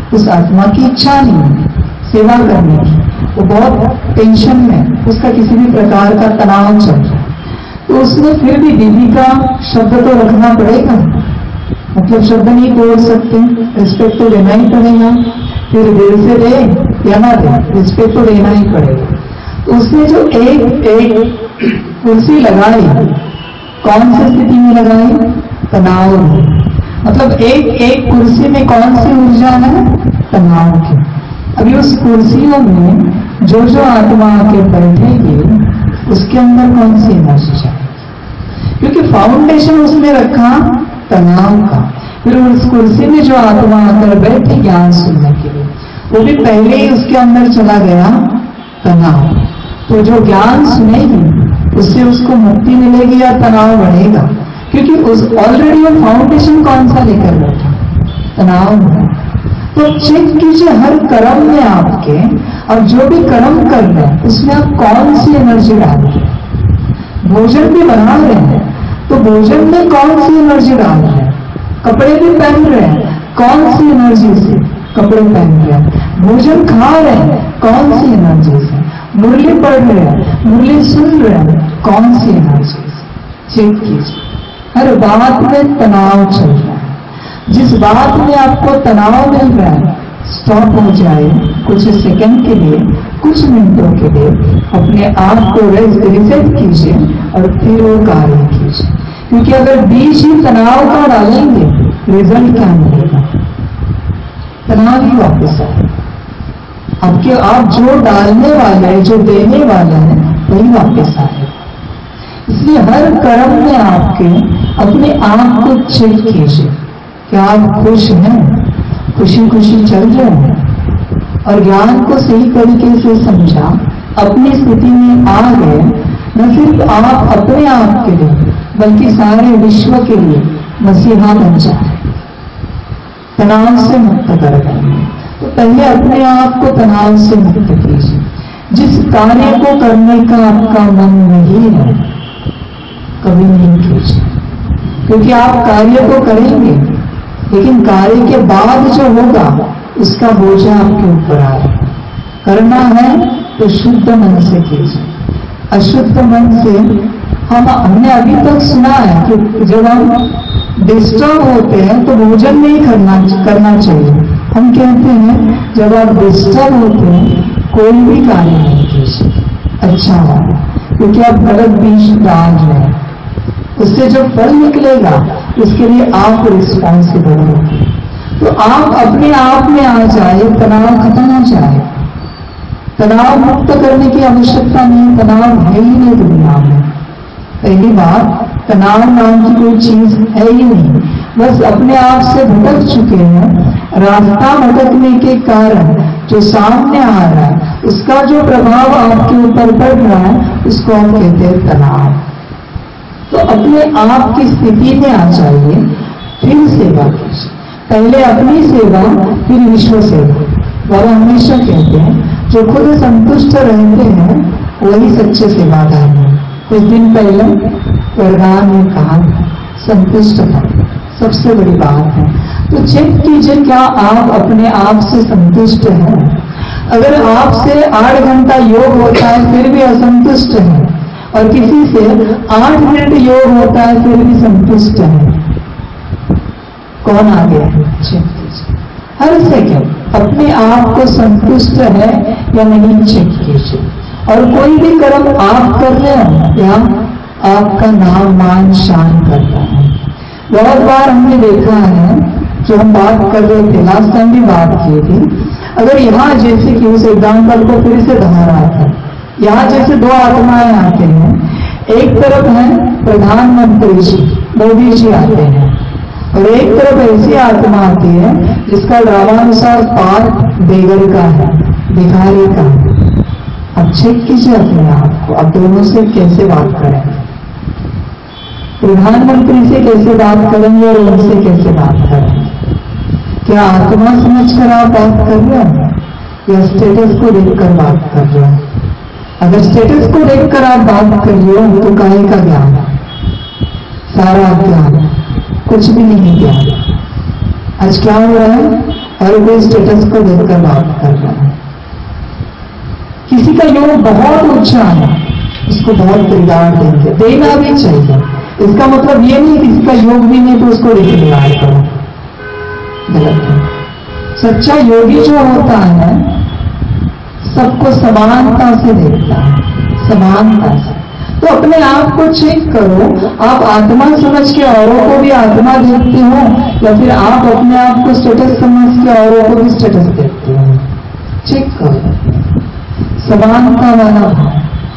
उस आत्मा की इच्छा नहीं है सेवा करने की, वो बहुत टेंशन में, उसका किसी भी प्रकार का तनाव चल रहा है, तो उसमें फिर भी दीदी का शब्द तो रखना पड़ेगा, मतलब शब्द नहीं बोल सकते, रिस्पेक्ट तो देना ही पड़ेगा, फिर दिल से दे या ना दे, रिस्पेक्ट तो देना ही पड़ेगा। तो उसने जो एक कुर्सी लगाई, कौन सी स्थिति में लगाई? तनाव में। मतलब एक कुर्सी में कौन सी ऊर्जा है? तनाव की। अभी उस कुर्सियों में जो जो आत्मा आके बैठेगी उसके अंदर कौन सी एनर्जी जाएगी? क्योंकि फाउंडेशन उसने रखा तनाव का। फिर उस कुर्सी में जो आत्मा आकर बैठी ज्ञान सुनने के लिए, वो भी पहले ही उसके अंदर चला गया तनाव। तो जो ज्ञान सुनेगी उससे उसको मुक्ति मिलेगी या तनाव बढ़ेगा? क्योंकि उस ऑलरेडी वो फाउंडेशन कौन सा लेकर बैठा? तनाव में। तो चेक कीजिए हर कर्म में आपके, और जो भी कर्म कर रहे हैं उसमें आप कौन सी एनर्जी डाल रहे हैं? भोजन भी बना रहे हैं तो भोजन में कौन सी एनर्जी डाल रहे हैं? कपड़े भी पहन रहे हैं, कौन सी एनर्जी से कपड़े पहन रहे हैं? भोजन खा रहे हैं, कौन सी एनर्जी से? मुरली पढ़ रहे हैं, मुरली सुन रहे हैं, कौन सी एनर्जी से? चेक कीजिए। हर बात में तनाव चल रहा है, जिस बात में आपको तनाव मिल रहा है स्टॉप हो जाए कुछ सेकंड के लिए, कुछ मिनटों के लिए, अपने आप को रिसेट कीजिए और फिर वो कार्य कीजिए। क्योंकि अगर बीच ही तनाव का डालेंगे रिजल्ट क्या मिलेगा? तनाव ही वापस आए। आपके आप जो डालने वाले हैं, जो देने वाले हैं, वही वापस आएगा। इसलिए हर कर्म में आपके अपने आप को चेक कीजिए, क्या आप खुश हैं, खुशी खुशी चल रहे हैं, और ज्ञान को सही तरीके से समझा, अपनी स्थिति में आ गए, न सिर्फ आप अपने आप के लिए बल्कि सारे विश्व के लिए मसीहा बन जाए, तनाव से मुक्त कर देंगे। तो पहले अपने आप को तनाव से मुक्त कीजिए। जिस कार्य को करने का आपका मन नहीं है कभी नहीं कीजिए, क्योंकि आप कार्य को करेंगे लेकिन कार्य के बाद जो होगा उसका बोझा आपके ऊपर आएगा। करना है तो शुद्ध मन से कीजिए, अशुद्ध मन से हमने अभी तक सुना है कि जब हम डिस्टर्ब होते हैं तो भोजन नहीं करना चाहिए। हम कहते हैं जब आप डिस्टर्ब होते हैं कोई भी कार्य नहीं कीजिए, अच्छा हो, क्योंकि आप गलत बीज डाल रहे हैं, उससे जो फल निकलेगा उसके लिए आप रिस्पॉन्सिबल होंगे। तो आप अपने आप में आ जाए, तनाव खत्म हो जाए। तनाव मुक्त करने की आवश्यकता नहीं, तनाव है ही नहीं दुनिया में। पहली बात, तनाव नाम की कोई चीज है ही नहीं, बस अपने आप से भटक चुके हैं। रास्ता भटकने के कारण जो सामने आ रहा है उसका जो प्रभाव आपके ऊपर पड़ रहा है उसको हम कहते हैं तनाव। तो अपने आप की स्थिति में आ जाइए, फिर सेवा कीजिए। पहले अपनी सेवा फिर विश्व सेवा। बाबा हमेशा कहते हैं जो खुद संतुष्ट रहते हैं वही सच्चे सेवादार हैं। कुछ दिन पहले वरदान ने कहा संतुष्ट है सबसे बड़ी बात है। तो चेक कीजिए क्या आप अपने आप से संतुष्ट हैं? अगर आपसे 8 घंटा योग होता है फिर भी असंतुष्ट है, और किसी से 8 मिनट योग होता है फिर भी संतुष्ट है, कौन आ गया है? चेक कीजिए हर सेकंड अपने आप को संतुष्ट है या नहीं चेक कीजिए। और कोई भी कर्म आप कर रहे हो या आपका नाम मान शान करता है। बहुत बार हमने देखा है, जो हम बात कर रहे थे लास्ट टाइम भी बात की थी, अगर यहाँ जैसे कि उस एग्जाम्पल को फिर से दोहरा था, यहाँ जैसे 2 आत्माएं आते हैं, एक तरफ है प्रधानमंत्री जी मोदी जी आते हैं, और एक तरफ ऐसी आत्मा आती है जिसका ड्रामानुसार पार्ट बेगर का है, भिखारी का है। अब चेक कीजिए अपने आप को, अब दोनों से कैसे बात करेंगे? प्रधानमंत्री से कैसे बात करेंगे और उनसे कैसे बात करेंगे? क्या आत्मा समझकर आप बात कर रहे हैं या स्टेटस को देखकर बात कर रहे हैं? अगर स्टेटस को देखकर आप बात कर रहे हो तो काहे का ज्ञान, सारा ज्ञान, कुछ भी नहीं ज्ञान। आज क्या हो रहा है? और कोई स्टेटस को देखकर बात कर रहा है। किसी का योग बहुत ऊंचा है, उसको बहुत रिगार्ड देंगे, देना भी चाहिए। इसका मतलब ये नहीं किसी का योग भी नहीं तो उसको डिसरिगार्ड करो, गलत है। सच्चा योगी जो होता है सबको समानता से देखता है, समानता से। तो अपने आप को चेक करो, आप आत्मा समझ के औरों को भी आत्मा देखते हो या फिर आप अपने आप को स्टेटस समझ के औरों को भी स्टेटस देखते हो। चेक करो, समानता वाला भाव।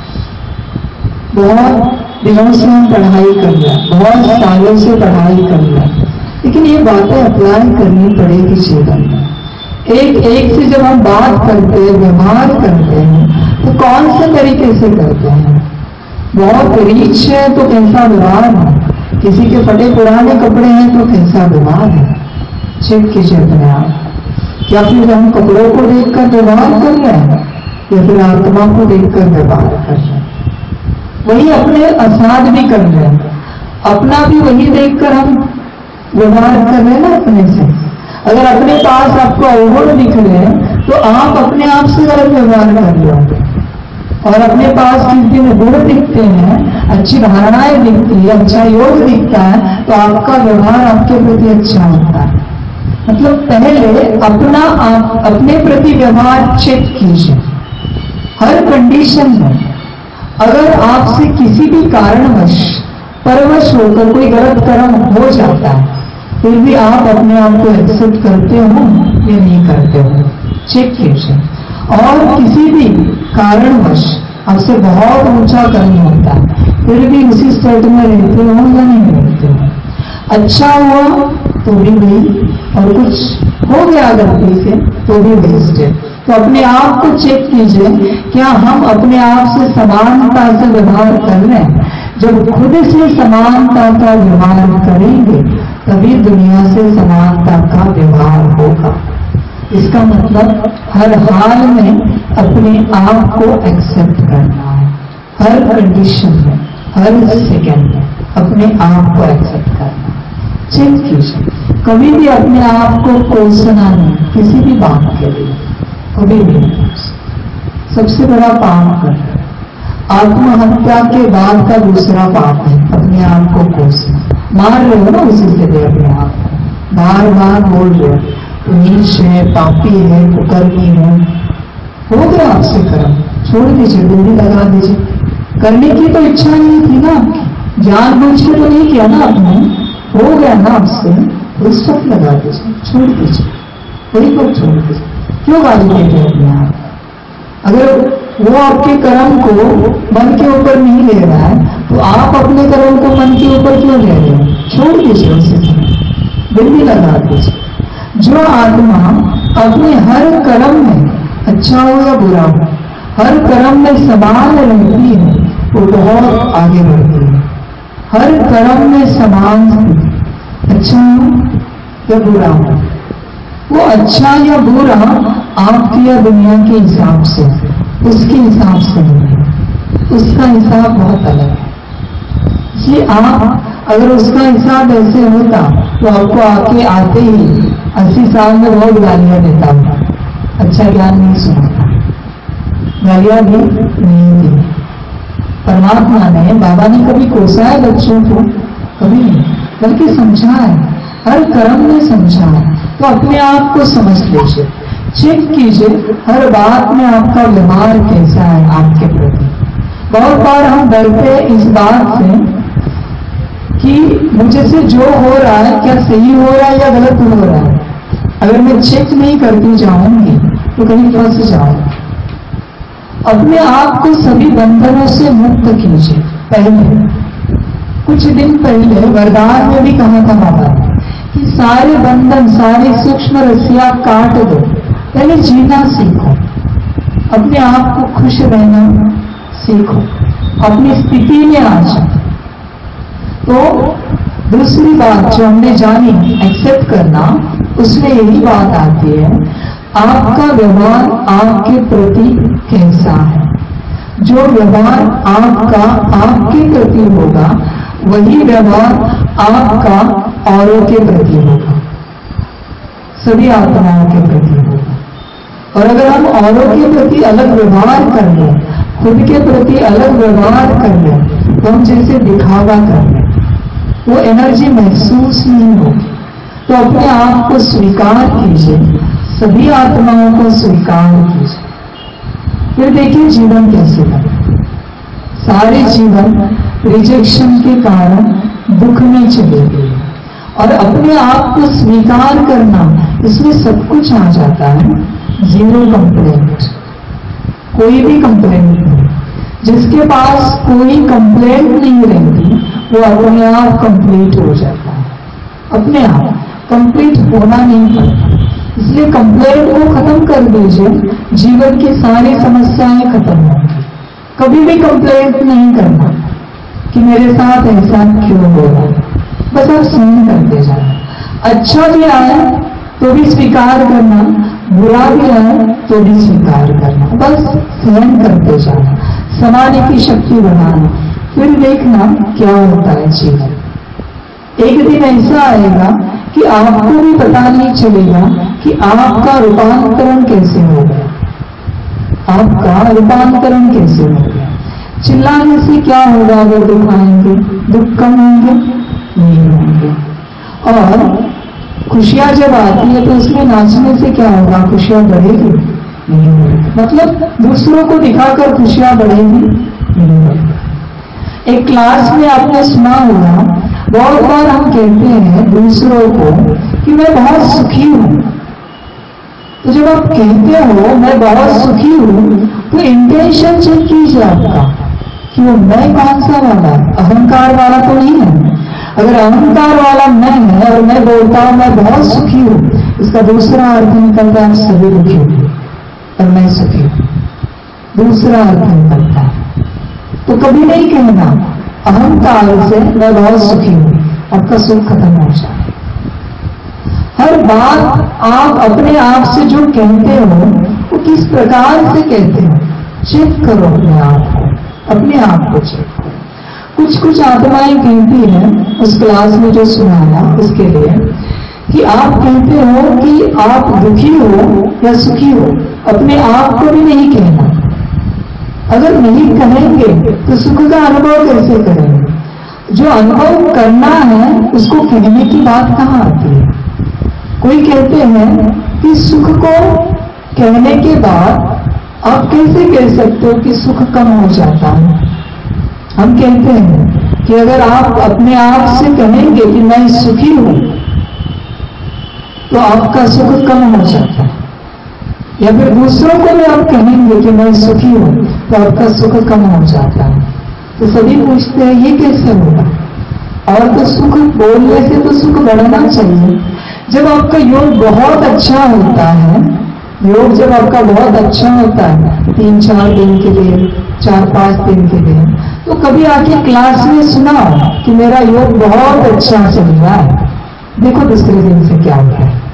बहुत दिनों से हम पढ़ाई कर रहे हैं, बहुत सालों से पढ़ाई कर रहे हैं, लेकिन ये बातें अप्लाई करनी पड़ेगी जीवन में। एक एक से जब हम बात करते हैं, व्यवहार करते हैं, तो कौन से तरीके से करते हैं। बहुत रिच है तो कैसा व्यवहार है, किसी के फटे पुराने कपड़े हैं तो कैसा व्यवहार है। चेक कीजिए अपने आप, क्या फिर हम कपड़ों को देखकर व्यवहार कर रहे हैं या फिर आत्मा को देखकर व्यवहार कर रहे हैं। वही अपने असाध भी कर रहे हैं, अपना भी वही देखकर हम व्यवहार कर रहे हैं ना अपने से। अगर अपने पास आपको अवगुण दिख रहे हैं तो आप अपने आप से गलत व्यवहार कर रहे होंगे, और अपने पास किस दिन गुण दिखते हैं, अच्छी धारणाएं दिखती है, अच्छा योग दिखता है, तो आपका व्यवहार आपके प्रति अच्छा होता है। मतलब पहले अपना आप अपने प्रति व्यवहार चेक कीजिए हर कंडीशन में। अगर आपसे किसी भी कारणवश परवश होकर कोई गलत कर्म हो जाता है, फिर भी आप अपने आप को एक्सेप्ट करते हो या नहीं करते हो, चेक कीजिए। और किसी भी कारणवश आपसे बहुत ऊंचा कर्म होता है, फिर भी उसी स्टेट में रहते हो या नहीं रहते हो। अच्छा हुआ तो भी वही, और कुछ हो गया गलती से तो भी वेस्ट है। तो अपने आप को चेक कीजिए, क्या हम अपने आप से समानता से व्यवहार कर रहे हैं। जब खुद से समानता का व्यवहार करेंगे तभी दुनिया से समानता का व्यवहार होगा। इसका मतलब हर हाल में अपने आप को एक्सेप्ट करना है, हर कंडीशन में, हर सेकंड में अपने आप को एक्सेप्ट करना है। चेक कीजिए, कभी भी अपने आप को कोसना नहीं किसी भी बात के लिए, कभी भी। सबसे बड़ा पाप कर रहे हैं, आत्महत्या के बाद का दूसरा पाप है अपने आप को कोसना। मार रहे हो ना उसी से भी अपने आप को, बार बार बोल रहे हो तो नीच है, पापी है, कुकर्मी है। हो गया आपसे कर्म, छोड़ दीजिए, डोरी लगा दीजिए। करने की तो इच्छा नहीं थी ना आपकी, जानबूझ के तो नहीं किया ना आपने, हो गया ना आपसे, उस वक्त लगा दीजिए, छोड़ दीजिए, वही को छोड़ दीजिए। क्यों गाली देते हैं अपने आप। अगर वो आपके कर्म को मन के ऊपर नहीं ले रहा है तो आप अपने कर्म को मन के ऊपर क्यों ले रहे हैं। छोड़ दीजिए उसे, बिल्ली लगा दीजिए। जो आत्मा अपने हर कर्म में, अच्छा हो या बुरा हो, हर कर्म में समान रहती है वो बहुत आगे बढ़ती है। हर कर्म में समान, अच्छा हो या बुरा हो, वो अच्छा या बुरा आपकी या दुनिया के हिसाब से, उसके हिसाब से नहीं है, उसका हिसाब बहुत अलग है। जी आप अगर उसका हिसाब ऐसे होता तो आपको आके आते ही 80 साल में बहुत गालियां देता हूँ, अच्छा ज्ञान नहीं सुनाता, गालियां भी नहीं दी। परमात्मा ने, बाबा ने कभी कोसा है बच्चों को, कभी नहीं, बल्कि समझा है, हर कर्म में समझा है। तो अपने आप को समझ लीजिए, चेक कीजिए हर बात में आपका व्यवहार कैसा है आपके प्रति। बहुत बार हम डरते हैं इस बात से कि मुझे से जो हो रहा है क्या सही हो रहा है या गलत हो रहा है। अगर मैं चेक नहीं करती जाऊंगी तो कहीं फंस जाऊंगी। अपने आप को सभी बंधनों से मुक्त कीजिए। पहले कुछ दिन पहले वरदान में भी कहा था बाबा कि सारे बंधन, सारी सूक्ष्म रस्सियां काट दो, पहले जीना सीखो, अपने आप को खुश रहना सीखो, अपनी स्थिति में आ जाओ। तो दूसरी बात जो हमने जानी एक्सेप्ट करना, उसमें यही बात आती है आपका व्यवहार आपके प्रति कैसा है। जो व्यवहार आपका आपके प्रति होगा वही व्यवहार आपका औरों के प्रति होगा। सभी आत्माओं के प्रति होगा। और अगर हम औरों के प्रति अलग व्यवहार कर लें, खुद के प्रति अलग व्यवहार कर लें, तो हम जैसे दिखावा कर लें, वो एनर्जी महसूस नहीं होगी। तो अपने आप को स्वीकार कीजिए, सभी आत्माओं को स्वीकार कीजिए, फिर देखिए जीवन कैसे बने। सारे जीवन रिजेक्शन के कारण दुख में चले गए, और अपने आप को स्वीकार करना, इसमें सब कुछ आ जाता है। जीरो कंप्लेंट, कोई भी कंप्लेंट नहीं। जिसके पास कोई कंप्लेंट नहीं रहती, वो अपने आप कंप्लीट हो जाता है। अपने आप कंप्लीट होना नहीं पड़ता। इसलिए कंप्लेंट को खत्म कर दीजिए, जीवन की सारी समस्याएं खत्म होंगी। कभी भी कंप्लेंट नहीं करना कि मेरे साथ ऐसा क्यों हो रहा है, बस आप सहन करते जाना। अच्छा भी आए तो भी स्वीकार करना, बुरा भी आए तो भी स्वीकार करना, बस सहन करते जाना, समाने की शक्ति बढ़ाना, फिर देखना क्या होता है जीवन। एक दिन ऐसा आएगा कि आपको भी पता नहीं चलेगा कि आपका रूपांतरण कैसे हो गया, आपका रूपांतरण कैसे हो गया। चिल्लाने से क्या होगा? अगर दुख आएंगे, दुख कम होंगे? नहीं होंगे। और खुशियां जब आती है तो उसमें नाचने से क्या होगा? खुशियां बढ़ेगी? नहीं बढ़ेगी। मतलब दूसरों को दिखाकर खुशियां बढ़ेगी? नहीं बढ़ेगी। एक क्लास में आपने सुना होगा, बहुत बार हम कहते हैं दूसरों को कि मैं बहुत सुखी हूं। तो जब आप कहते हो मैं बहुत सुखी हूं, तो इंटेंशन चेक कीजिए आपका कि वो मैं कौन सा वाला है, अहंकार वाला तो नहीं है। अगर अहंकार वाला मैं है और मैं बोलता हूं मैं बहुत सुखी हूं, इसका दूसरा अर्थ निकलता है आप सभी दुखी हो और मैं सुखी हूं, दूसरा अर्थ निकलता है। तो कभी नहीं कहना अहंकार से मैं बहुत सुखी हूं, आपका सुख खत्म हो जाए। हर बात आप अपने आप से जो कहते हो वो किस प्रकार से कहते हो, चेक करो अपने आप को, अपने आप को चेक करो। कुछ आत्माएं कहती हैं उस क्लास में जो सुनाया उसके लिए कि आप कहते हो कि आप दुखी हो या सुखी हो, अपने आप को भी नहीं कहना। अगर नहीं कहेंगे तो सुख का अनुभव कैसे करेंगे? जो अनुभव करना है उसको कहने की बात कहाँ आती है? कोई कहते हैं कि सुख को कहने के बाद आप कैसे कह सकते हो कि सुख कम हो जाता है? हम कहते हैं कि अगर आप अपने आप से कहेंगे कि मैं सुखी हूं तो आपका सुख कम हो जाता है, या फिर दूसरों को भी आप कहेंगे कि मैं सुखी हूं तो आपका सुख कम हो जाता है। तो सभी पूछते हैं ये कैसे होगा? और तो सुख बोलने से तो सुख बढ़ना चाहिए। जब आपका योग बहुत अच्छा होता है, योग जब आपका बहुत अच्छा होता है 3-4 दिन के लिए, 4-5 दिन के लिए, तो कभी आके क्लास में सुनाओ कि मेरा योग बहुत अच्छा चल रहा है, देखो दूसरे दिन से क्या होता है,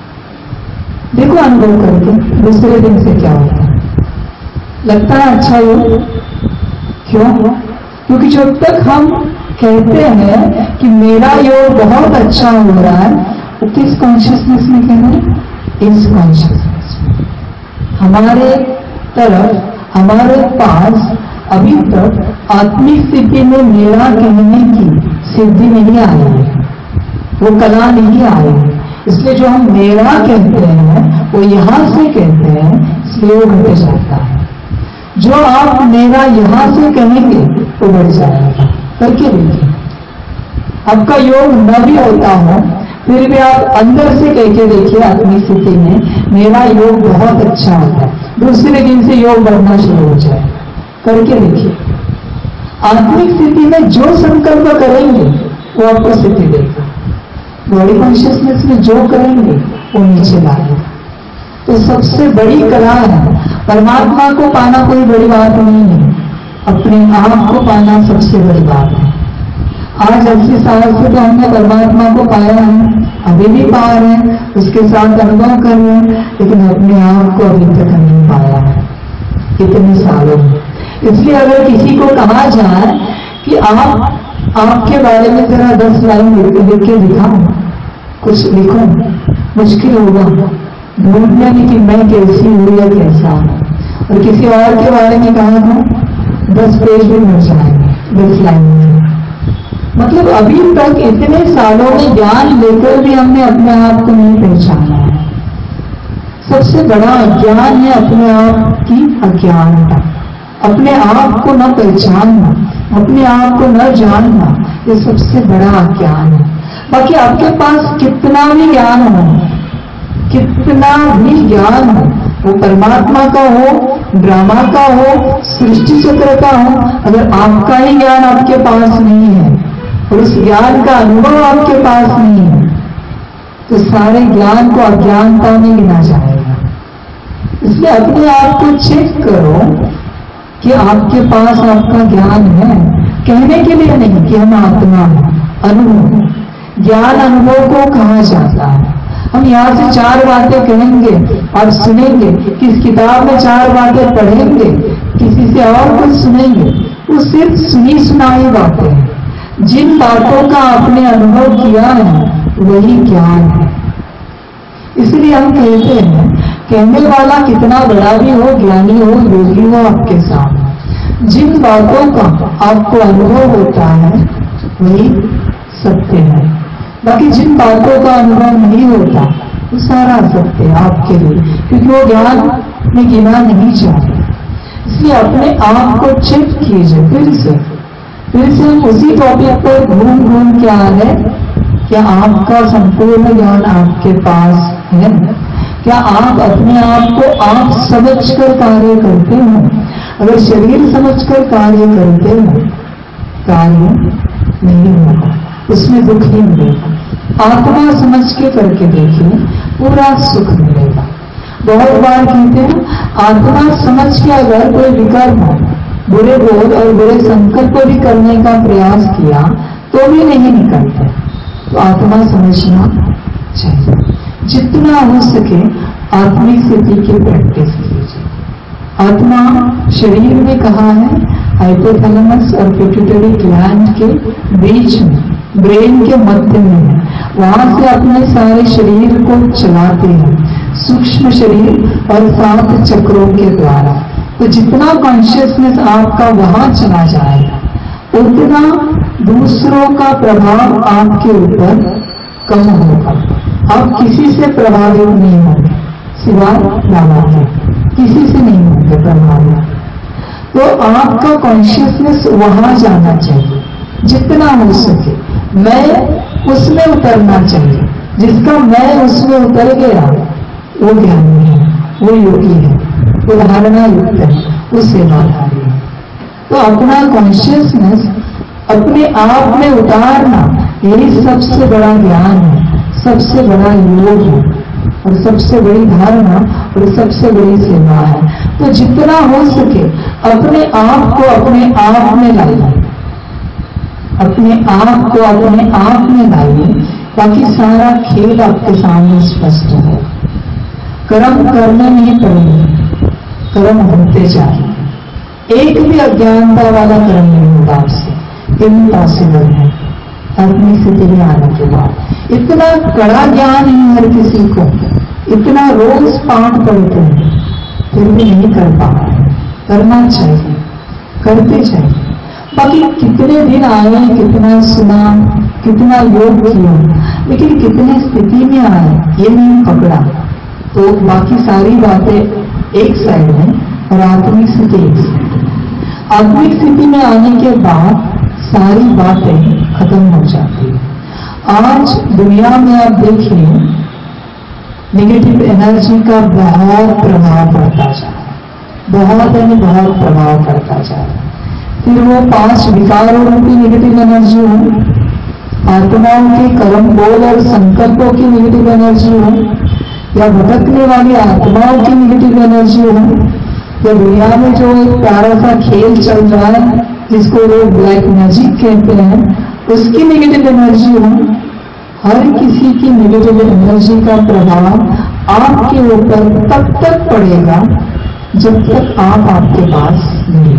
देखो अनुभव करके दूसरे दिन से क्या होता है। लगता है अच्छा योग? क्यों? क्योंकि जब तक हम कहते हैं कि मेरा योग बहुत अच्छा हो रहा है, वो किस कॉन्शियसनेस में कह रहे हैं? इस कॉन्शियसनेस में। हमारे तरफ, हमारे पास अभी तक आत्मिक स्थिति में मेरा कहने की सिद्धि नहीं आई है, वो कला नहीं आई है। इसलिए जो हम मेरा कहते हैं वो यहां से कहते हैं, इसलिए वो घट जाता है। जो आप मेरा यहां से कहेंगे वो बढ़ जाएगा। करके देखिए, आपका योग न भी होता हो फिर भी आप अंदर से कह के देखिए आत्मिक स्थिति में मेरा योग बहुत अच्छा होता है, दूसरे दिन से योग बढ़ना शुरू हो जाए। करके देखिए, आत्मिक स्थिति में जो संकल्प करेंगे वो आपको स्थिति देगा। बॉडी कॉन्शियसनेस में जो करेंगे वो नीचे लाएगा। तो सबसे बड़ी कला है, परमात्मा को पाना कोई बड़ी बात नहीं है, अपने आप को पाना सबसे बड़ी बात है। आज 80 साल से तो हमने परमात्मा को पाया है, अभी भी पा रहे हैं, उसके साथ अनुभव कर रहे हैं, लेकिन अपने आप को अभी तक नहीं पाया है इतने सालों में। इसलिए अगर किसी को कहा जाए कि आप आपके बारे में जरा 10 लाइन लिख के दिखाओ, कुछ लिखो, मुश्किल होगा ढूंढने में कि मैं कैसी हूँ या कैसा हूँ। और किसी और के बारे में कहा था 10 पेज भी मिल जाएंगे 10 लाइन में। मतलब अभी तक इतने सालों में ज्ञान लेकर भी हमने अपने आप को नहीं पहचाना है। सबसे बड़ा अज्ञान है अपने आप की अज्ञानता, अपने आप को न पहचानना, अपने आप को न जानना, ये सबसे बड़ा अज्ञान है। बाकी आपके पास कितना भी ज्ञान हो, कितना भी ज्ञान हो, वो परमात्मा का हो, ड्रामा का हो, सृष्टि चक्र का हो, अगर आपका ही ज्ञान आपके पास नहीं है और उस ज्ञान का अनुभव आपके पास नहीं है, तो सारे ज्ञान को अज्ञानता में गिना जाएगा। इसलिए अपने आप को चेक करो कि आपके पास आपका ज्ञान है। कहने के लिए नहीं कि हम आत्मा है, अनुभव, ज्ञान अनुभव को कहा जाता है। हम यहाँ से 4 बातें कहेंगे और सुनेंगे, किस किताब में 4 बातें पढ़ेंगे, किसी से और कुछ सुनेंगे, वो सिर्फ सुनी सुनाई बातें हैं। जिन बातों का आपने अनुभव किया है वही ज्ञान है। इसलिए हम कहते हैं, कहने वाला कितना बड़ा भी हो, ज्ञानी हो, योगी हो, आपके सामने जिन बातों का आपको अनुभव होता है वही सत्य है। बाकी जिन बातों का अनुभव नहीं होता वो सारा सत्य है आपके लिए, क्योंकि वो ज्ञान में गिना नहीं चाहते। इसलिए अपने आप को चेक कीजिए फिर से हम उसी टॉपिक पर घूम के आ रहे। क्या आपका संपूर्ण ज्ञान आपके पास है? क्या आप अपने आप को आप समझकर कार्य करते हो? अगर शरीर समझकर कार्य करते हो, कार्य नहीं होगा, उसमें दुख ही मिलेगा। आत्मा समझ के करके देखिए, पूरा सुख मिलेगा। बहुत बार कहते हैं, आत्मा समझ के अगर कोई विकर्म हो, बुरे बोल और बुरे संकल्प भी करने का प्रयास किया तो भी नहीं निकलते। तो आत्मा समझना चाहिए। जितना हो सके आत्मिक स्थिति की प्रैक्टिस कीजिए। आत्मा शरीर में कहाँ है? हाइपोथैलेमस और पिट्यूटरी ग्लैंड के बीच में, ब्रेन के मध्य में है। वहां से अपने सारे शरीर को चलाते हैं, सूक्ष्म शरीर और 7 चक्रों के द्वारा। तो जितना कॉन्शियसनेस आपका वहां चला जाएगा, उतना दूसरों का प्रभाव आपके ऊपर कम होगा। आप किसी से प्रभावित नहीं होंगे सिवाय बाबा के, किसी से नहीं होंगे प्रभावित। तो आपका कॉन्शियसनेस वहां जाना चाहिए जितना हो सके। मैं उसमें उतरना चाहिए। जिसका मैं उसमें उतर गया वो ज्ञानी है, वो योगी है, वो धारणा युक्त है, वो सेवाधारी है। तो अपना कॉन्शियसनेस अपने आप में उतारना, यही सबसे बड़ा ज्ञान है, सबसे बड़ा योग है और सबसे बड़ी धारणा और सबसे बड़ी सेवा है। तो जितना हो सके अपने आप को अपने आप में लाइए, अपने आप को अपने आप में लाइए, ताकि सारा खेल आपके सामने स्पष्ट हो। कर्म करने नहीं पड़ेंगे, कर्म होते जाएंगे। एक भी अज्ञानता वाला कर्म नहीं होगा आपसे, इम्पॉसिबल है। आत्मिक स्थिति में आने के बाद इतना कड़ा ज्ञान है हर किसी को, इतना रोज पाठ पढ़ते हैं फिर भी नहीं कर पा रहे हैं। करना चाहिए, करते चाहिए। बाकी कितने दिन आए, कितना सुना, कितना योग किया, लेकिन कितने स्थिति में आए ये नहीं पकड़ा, तो बाकी सारी बातें एक साइड में और आत्मिक स्थिति एक साइड। आत्मिक स्थिति में आने के बाद सारी बातें खत्म हो जाती है। आज दुनिया में आप देखिए, नेगेटिव एनर्जी का बहुत प्रभाव पड़ता जा रहा है, बहुत प्रभाव पड़ता जा रहा है। फिर वो 5 विकारों रूपी नेगेटिव एनर्जी हो, आत्माओं के कर्म बोल और संकल्पों की नेगेटिव एनर्जी हो, या भटकने वाली आत्माओं की नेगेटिव एनर्जी हो, या दुनिया में जो एक प्यारा सा खेल चल रहा है जिसको लोग ब्लैक मैजिक कहते हैं, उसकी नेगेटिव एनर्जी हो। हर किसी की नेगेटिव एनर्जी का प्रभाव आपके ऊपर तब तक पड़ेगा जब तक आप आपके पास नहीं।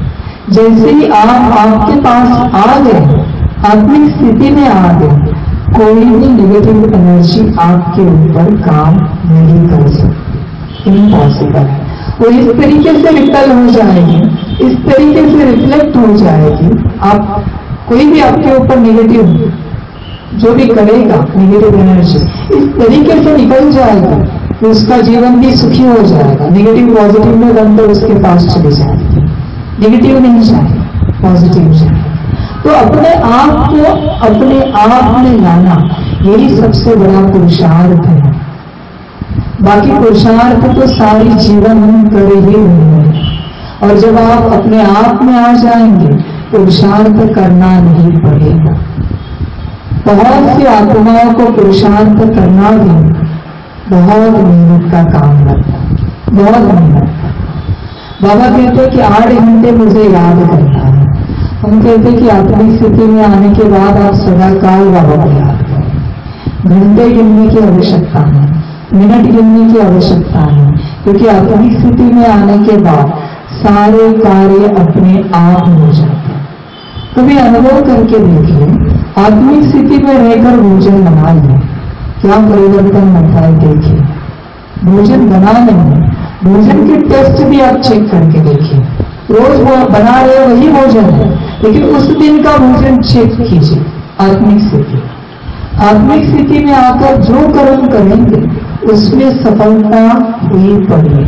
जैसे ही आप आपके पास आ गए, आत्मिक स्थिति में आ गए, कोई भी नेगेटिव एनर्जी आपके ऊपर काम नहीं कर सकती, इम्पॉसिबल है। वो इस तरीके से रिपेल हो जाएगी, इस तरीके से रिफ्लेक्ट हो जाएगी। आप कोई भी आपके ऊपर नेगेटिव जो भी करेगा नेगेटिव एनर्जी इस तरीके से निकल जाएगा कि उसका जीवन भी सुखी हो जाएगा। नेगेटिव पॉजिटिव में बनकर उसके पास चली जाएगी, नेगेटिव नहीं जाएगा, पॉजिटिव जाएगा। तो अपने आप को अपने आप में लाना यही सबसे बड़ा पुरुषार्थ है। बाकी पुरुषार्थ तो सारी जीवन हम कर ही रहे हैं, और जब आप अपने आप में आ जाएंगे पुरुषार्थ करना नहीं पड़ेगा। बहुत सी आत्माओं को पुरुषार्थ करना भी बहुत मेहनत का काम लगता है, बहुत मेहनत। बाबा कहते हैं कि 8 घंटे मुझे याद करना है। हम कहते हैं कि आत्मिक स्थिति में आने के बाद आप सदा काल बाबा को याद करें। घंटे गिनने की आवश्यकता है, मिनट गिनने की आवश्यकता है, क्योंकि आत्मिक स्थिति में आने के बाद सारे कार्य अपने आप हो जाते हैं। कभी अनुभव करके देखिए, आत्मिक स्थिति में रहकर भोजन बना लें, क्या परिवर्तन होता है देखिए। भोजन बना नहीं, भोजन के टेस्ट भी आप चेक करके देखिए। रोज वो बना रहे वही भोजन है, लेकिन उस दिन का भोजन चेक कीजिए। आत्मिक स्थिति, आत्मिक स्थिति में आकर जो कर्म करेंगे उसमें सफलता हुई पड़ी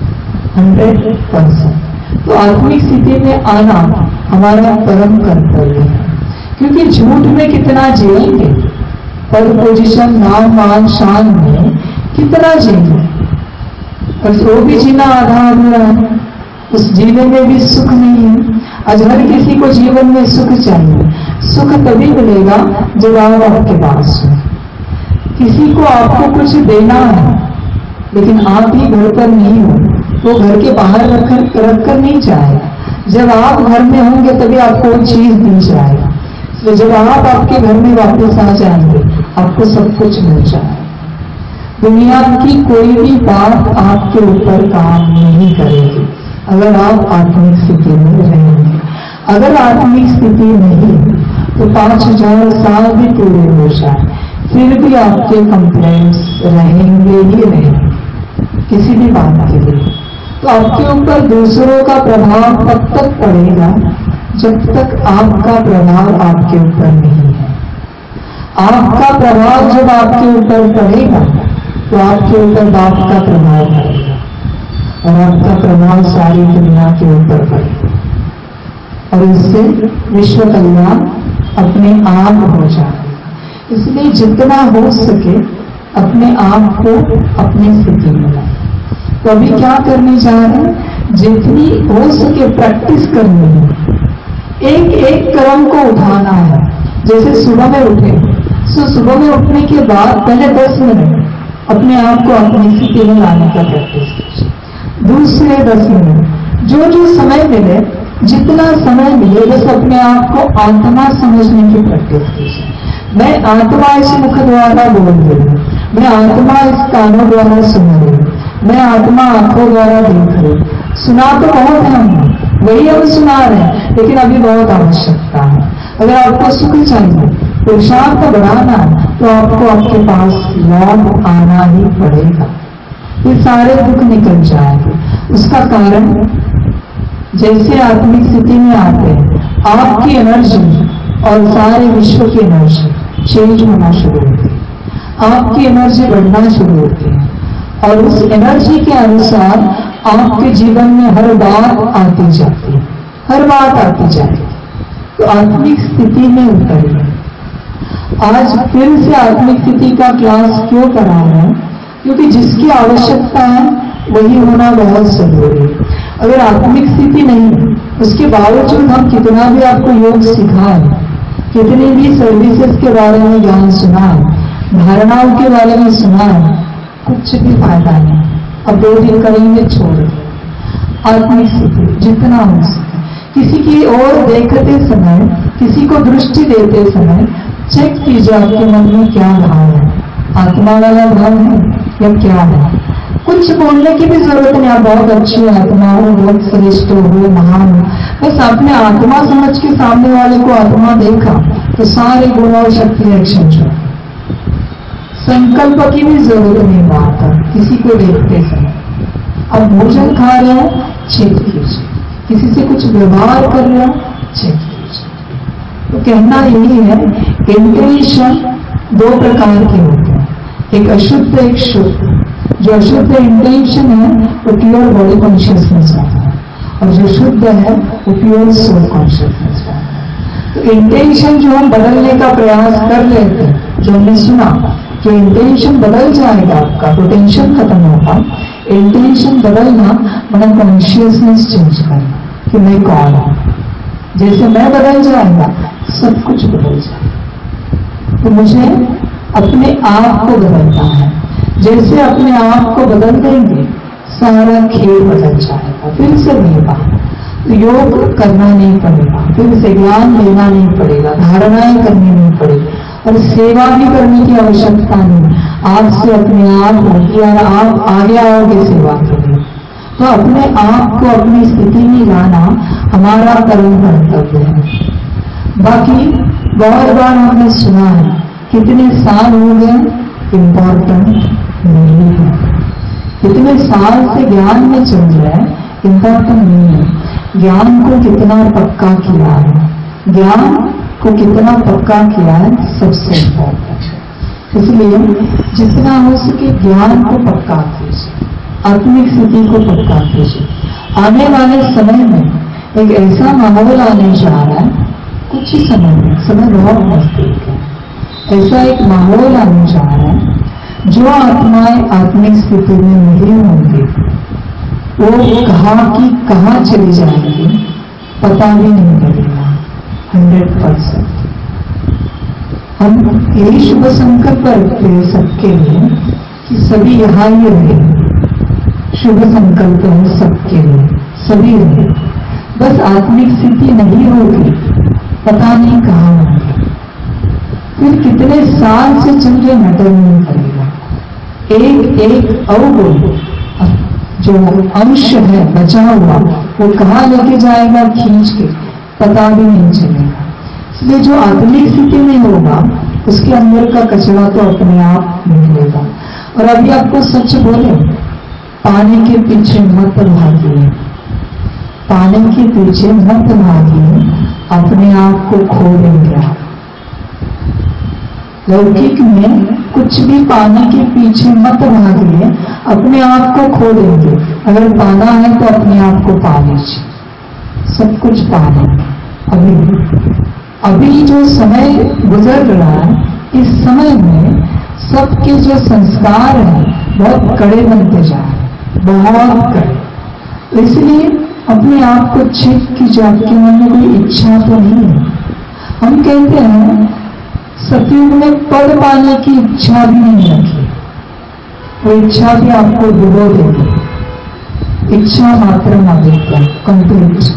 100%। तो आत्मिक स्थिति में आना हमारा परम कर्तव्य है, क्योंकि झूठ में कितना जिएंगे, पद पोजीशन नाम मान शान में कितना जिएंगे, और वो भी जीना आधा अधूरा है। उस जीवन में भी सुख नहीं है। आज हर किसी को जीवन में सुख चाहिए। सुख तभी मिलेगा जब आप आपके पास हो। किसी को आपको कुछ देना है, लेकिन आप ही घर पर नहीं हो, वो घर के बाहर रखकर नहीं चाहेगा। जब आप घर में होंगे तभी आपको वो चीज दी जाएगी। तो जब आप आपके घर में वापस आ जाएंगे आपको सब कुछ मिल जाएगा। दुनिया की कोई भी बात आपके ऊपर काम नहीं करेगी अगर आप आत्मिक स्थिति में रहेंगे। अगर आत्मिक स्थिति नहीं तो 5000 साल भी पूरे हो जाए फिर भी आपके कंप्लेंट्स रहेंगे ही रहेंगे किसी भी बात के लिए। तो आपके ऊपर दूसरों का प्रभाव तब तक पड़ेगा जब तक आपका प्रभाव आपके ऊपर नहीं है। आपका प्रभाव जब आपके ऊपर पड़ेगा तो आपके ऊपर बाप का प्रभाव पड़ेगा, और आपका प्रभाव सारी दुनिया के ऊपर पड़ेगा, और इससे विश्व कल्याण अपने आप हो जाएगा। इसलिए जितना हो सके अपने आप को अपनी स्थिति में लाए। तो अभी क्या करने जा रहे हैं, जितनी हो सके प्रैक्टिस करनी है। एक एक कर्म को उठाना है। जैसे सुबह में उठे, तो सुबह में उठने के बाद पहले 10 मिनट अपने आप को अपनी स्थिति में लाने का प्रैक्टिस कीजिए। दूसरे 10 मिनट जो जो समय मिले, जितना समय मिले, बस अपने आप को आत्मा समझने की प्रैक्टिस कीजिए। मैं आत्मा इस मुख द्वारा बोल रही हूँ, मैं आत्मा इस कानों द्वारा सुन रही हूँ, मैं आत्मा आंखों द्वारा देख रही हूँ। सुना तो बहुत है हमने, वही हम सुना रहे हैं, लेकिन अभी बहुत आवश्यकता है। अगर आपको सुख चाहिए, पुरुषार्थ बढ़ाना है, तो आपको आपके पास लौट आना ही पड़ेगा। ये सारे दुख निकल जाएंगे। उसका कारण जैसे आत्मिक स्थिति में आते हैं आपकी एनर्जी और सारे विश्व की एनर्जी चेंज होना शुरू होती है, आपकी एनर्जी बढ़ना शुरू होती है, और उस एनर्जी के अनुसार आपके जीवन में हर बात आती जाती है, हर बात आती जाएगी। तो आत्मिक स्थिति में उतरिए। आज फिर से आत्मिक स्थिति का क्लास क्यों करा है, क्योंकि जिसकी आवश्यकता है वही होना बहुत जरूरी है। अगर आत्मिक स्थिति नहीं, उसके बावजूद हम कितना भी आपको योग सिखाएं, कितनी भी सर्विसेज के बारे में ज्ञान सुनाएं, धारणाओं के बारे में सुनाएं, कुछ भी फायदा नहीं। अब 2 दिन करेंगे छोड़ दें। आत्मिक स्थिति जितना हो सके, किसी की ओर देखते समय, किसी को दृष्टि देते समय चेक कीजिए आपके मन में क्या भाव है, आत्मा वाला भाव है या क्या है। कुछ बोलने की भी जरूरत नहीं, आप बहुत अच्छी आत्मा हो, बहुत श्रेष्ठ हो, महान हो, बस आपने आत्मा समझ के सामने वाले को आत्मा देखा तो सारे गुण और शक्ति एक्शन हो। संकल्प की भी जरूरत नहीं वहां पर किसी को देखते समय। अब भोजन खा रहे हैं, चेक कीजिए, किसी से कुछ व्यवहार कर रहे हैं, चेक कीजिए। तो कहना यही है, इंटेंशन दो प्रकार के होते हैं, एक अशुद्ध एक शुद्ध। जो अशुद्ध इंटेंशन है वो प्योर बॉडी कॉन्शियसनेस का है, और जो शुद्ध है वो प्योर सोल कॉन्शियसनेस का है। तो इंटेंशन जो हम बदलने का प्रयास कर लेते हैं, जो हमने सुना, जो इंटेंशन बदल जाएगा आपका तो टेंशन खत्म होगा। इंटेंशन बदलना मैंने कॉन्शियसनेस चेंज करना कि मैं कौन हूं। जैसे मैं बदल जाएगा सब कुछ बदल जाएगा। तो मुझे अपने आप को बदलना है। जैसे अपने आप को बदल देंगे सारा खेल बदल जाएगा। फिर से नहीं बात, तो योग करना नहीं पड़ेगा, फिर से ज्ञान लेना नहीं पड़ेगा, धारणाएं करनी नहीं पड़ेगी, और सेवा भी करने की आवश्यकता नहीं। आपसे अपने आप होगी और आप आगे आओगे सेवा के लिए। तो अपने आप को अपनी स्थिति में लाना हमारा परम कर्तव्य है। बाकी बहुत बार हमने सुना है, कितने साल हो गए इम्पोर्टेंट नहीं है, कितने साल से ज्ञान में चल रहा है इम्पोर्टेंट नहीं है। ज्ञान को कितना पक्का किया है, ज्ञान को कितना पक्का किया है सबसे इम्पोर्टेंट है। इसलिए जितना हो सके ज्ञान को पक्का कीजिए, आत्मिक स्थिति को पक्का कीजिए। आने वाले समय में एक ऐसा माहौल आने जा रहा है, कुछ ही समय में, समय बहुत नजदीक है, ऐसा एक माहौल आने जा रहा है जो आत्माएं आत्मिक स्थिति में नहीं होंगी वो कहाँ की कहाँ चली जाएंगी पता भी नहीं लगेगा। 100% हम यही शुभ संकल्प रखते हैं सबके लिए कि सभी यहाँ ही रहे। शुभ संकल्प है सबके लिए, सभी रहे, बस आत्मिक स्थिति नहीं होगी, पता नहीं कहाँ होगी। फिर कितने साल से चल रहे मैटर नहीं करेगा। एक एक अवगुण जो अंश है बचा हुआ वो कहाँ लेके जाएगा खींच के, पता भी नहीं चलेगा। इसलिए जो आत्मिक स्थिति में होगा उसके अंदर का कचरा तो अपने आप निकलेगा। और अभी आपको सच बोले, पानी के पीछे मत भागिए, पानी के पीछे मत भागिए, अपने आप को खो देंगे आप। लौकिक में कुछ भी पाने के पीछे मत भागिए, अपने आप को खो देंगे। अगर पाना है तो अपने आप को पा लीजिए, सब कुछ पा लेंगे। अभी जो समय गुजर रहा है, इस समय में सबके जो संस्कार हैं बहुत कड़े बनते जा रहे हैं, बहुत कड़े। इसलिए अपने आप को चेक कीजिए, आपके मन में कोई इच्छा तो नहीं है। हम कहते हैं सतयुग में पद पाने की इच्छा भी नहीं रखी, वो इच्छा भी आपको डुबो देगी। इच्छा मात्र अविद्या कंप्लीट।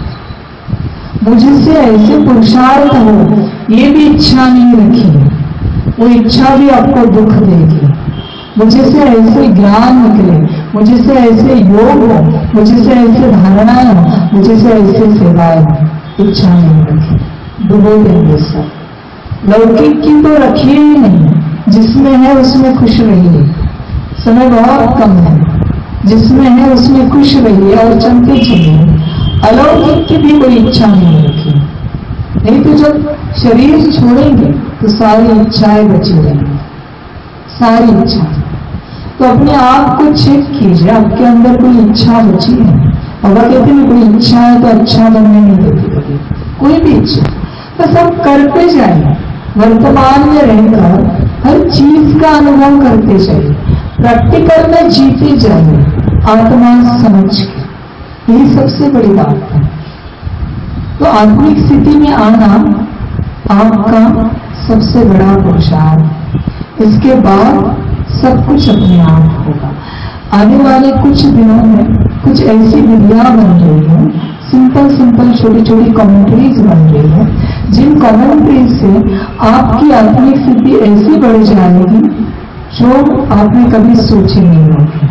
मुझसे ऐसे पुरुषार्थ हो, ये भी इच्छा नहीं रखी, वो इच्छा भी आपको दुख देगी। मुझे से ऐसे ज्ञान निकले, मुझे से ऐसे योग हो, मुझे से ऐसे धारणाएं हो, मुझे से ऐसे सेवाएं हो, इच्छा नहीं रखी, डुबो देंगे सब। लौकिक की तो रखिए ही नहीं, जिसमें है उसमें खुश रहिए, समय बहुत कम है, जिसमें है उसमें खुश रहिए और चलते चलिए। अलौकिक की भी कोई इच्छा नहीं रखी, नहीं तो जब शरीर छोड़ेंगे तो सारी इच्छाएं बची रहेंगी, सारी इच्छा। तो अपने आप को चेक कीजिए, आपके अंदर कोई इच्छा बची है। बाबा कहते हैं कोई इच्छा है तो अच्छा बनने नहीं देती कभी, कोई भी इच्छा, बस हम करते जाए, वर्तमान में रहकर हर चीज का अनुभव करते जाइए, प्रैक्टिकल में जीते जाइए, आत्मा समझ के। यही सबसे बड़ी बात है। तो आत्मिक स्थिति में आना आपका सबसे बड़ा पुरुषार्थ। इसके बाद सब कुछ अपने आप होगा। आने वाले कुछ दिनों में कुछ ऐसी विधियां बन रही है, सिंपल छोटी छोटी कमेंट्रीज बन रही है, जिन कमेंट्रीज से आपकी आत्मिक स्थिति ऐसी बढ़ जाएगी जो आपने कभी सोची नहीं होगी।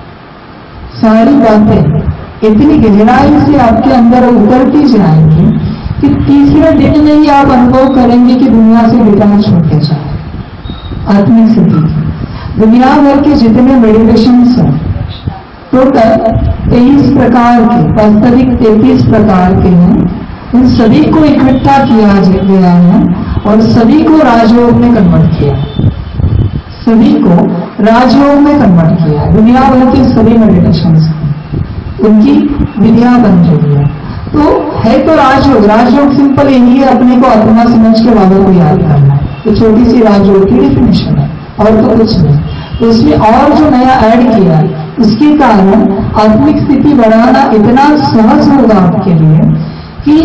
सारी बातें इतनी गहराई से आपके अंदर उतरती जाएंगी कि तीसरे दिन में ही आप अनुभव करेंगे कि दुनिया से डिटैच होते जाए। आत्मिक स्थिति दुनिया भर के जितने मेडिटेशंस हैं टोटल 23 प्रकार के, वास्तविक 33 प्रकार के हैं। उन सभी को इकट्ठा किया गया है और सभी को राजयोग में कन्वर्ट किया, सभी को राजयोग में कन्वर्ट किया। दुनिया भर के सभी मेडिटेशंस उनकी विधियां बन रही है। तो है तो राजयोग, राजयोग सिंपल यही है, अपने को आत्मा समझ के बाबा को याद करना। तो छोटी सी राजयोग की डेफिनेशन है और तो कुछ नहीं। तो इसमें और जो नया ऐड किया है उसके कारण आत्मिक स्थिति बढ़ाना इतना सहज होगा आपके लिए कि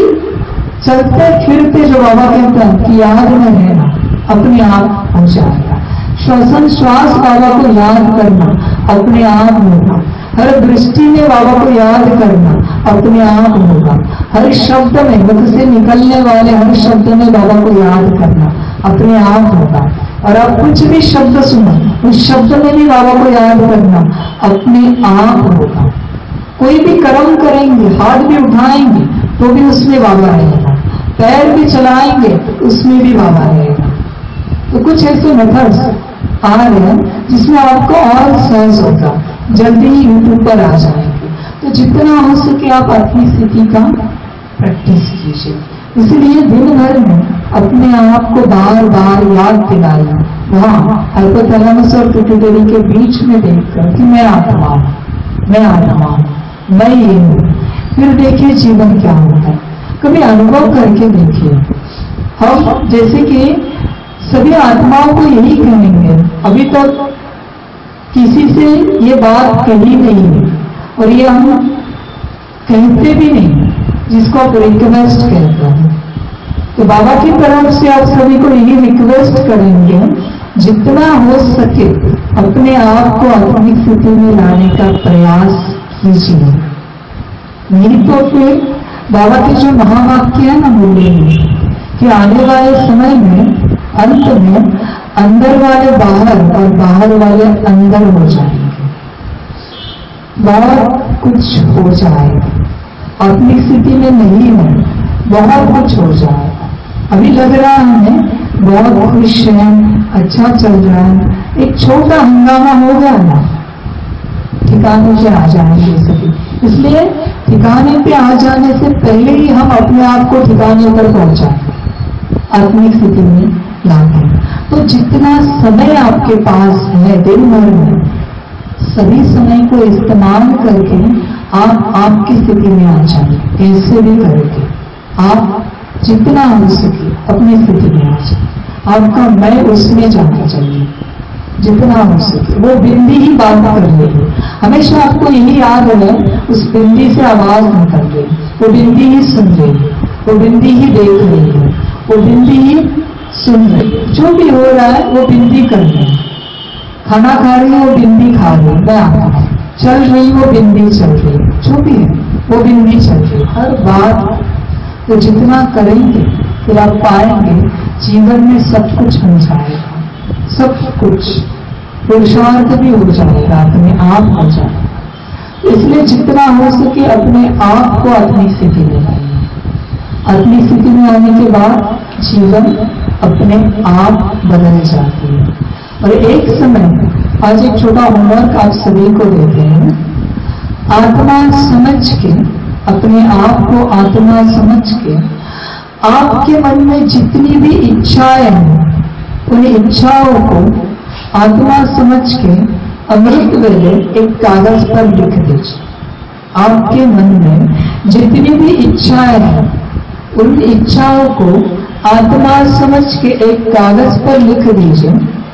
चलते फिरते जो बाबा कहते हैं कि याद में रहना अपने आप हो जाएगा। श्वसन श्वास बाबा को याद करना अपने आप होगा। हर दृष्टि में बाबा को याद करना अपने आप होगा। हर शब्द में, मुख से निकलने वाले हर शब्द में बाबा को याद करना अपने आप होगा। और आप कुछ भी शब्द सुनो उस शब्द में भी बाबा को याद करना अपने आप होगा। कोई भी कर्म करेंगे, हाथ भी उठाएंगे तो भी उसमें बाबा रहेगा, पैर भी चलाएंगे उसमें भी बाबा रहेगा। तो कुछ ऐसे मेथड्स आ रहे हैं जिसमें आपको और सहज होगा, जल्दी ही यूट्यूब पर आ जाएंगे। तो जितना हो सके आप अपनी स्थिति का प्रैक्टिस कीजिए। इसलिए दिन भर में अपने आप को बार बार याद दिलाइए, वहां हाइपोथैलेमस और पिट्यूटरी के बीच में देखकर कि मैं आत्मा हूं, मैं आत्मा हूं, मैं ये हूं। फिर देखिए जीवन क्या होता है, कभी अनुभव करके देखिए। हम जैसे कि सभी आत्माओं को यही कहेंगे, अभी तक किसी से ये बात कही नहीं है और ये हम कहते भी नहीं, जिसको आप रिक्वेस्ट कहते हैं। तो बाबा की तरफ से आप सभी को यही रिक्वेस्ट करेंगे, जितना हो सके अपने आप को आत्मिक स्थिति में लाने का प्रयास कीजिए। नहीं तो फिर बाबा के जो महावाक्य है ना बोलेंगे कि आने वाले समय में अंत में अंदर वाले बाहर और बाहर वाले अंदर हो जाएंगे, बहुत कुछ हो जाएगा। आत्मिक स्थिति में नहीं है, बहुत कुछ हो जाएगा। अभी लग रहा है बहुत खुश है, अच्छा चल रहा है, एक छोटा हंगामा हो गया ना, ठिकाने पे आ जाएंगे सभी। इसलिए ठिकाने पे आ जाने से पहले ही हम अपने आप को ठिकाने पर पहुंचाएं, आत्मिक स्थिति में लाते। तो जितना समय आपके पास है दिन भर में, सभी समय को इस्तेमाल करके आप आपकी स्थिति में आ जाए। कैसे भी करके आप जितना हो सके अपनी स्थिति में आ जाए। आपका मैं उसमें जाना चाहिए जितना हो सके। वो बिंदी ही बात कर रही है, हमेशा आपको यही याद है, उस बिंदी से आवाज निकल रही, वो बिंदी ही सुन रही है, वो बिंदी ही देख रही है, वो बिंदी ही सुन रही है। जो भी हो रहा है वो बिंदी कर रही है। खाना खा रही है वो बिंदी खा रही है, मैं आता चल रही वो बिंदी चल रही है, जो भी है वो बिंदी चल रही है। हर बात तो जितना करेंगे फिर आप पाएंगे जीवन में सब कुछ हो जाएगा, सब कुछ पुरुषार्थ भी हो जाएगा, अपने आप हो जाएगा। इसलिए जितना हो सके अपने आप को आत्मिक स्थिति में लाइए। आत्मिक स्थिति में आने के बाद जीवन अपने आप बदल जाती है। और एक समय, आज एक छोटा होमवर्क आप सभी को देते हैं, आत्मा समझ के, अपने आप को आत्मा समझ के, आपके मन में जितनी भी इच्छाएं हैं उन इच्छाओं को आत्मा समझ के अमृत वेले एक कागज पर लिख दीजिए। आपके मन में जितनी भी इच्छाएं हैं उन इच्छाओं को आत्मा समझ के एक कागज पर लिख दीजिए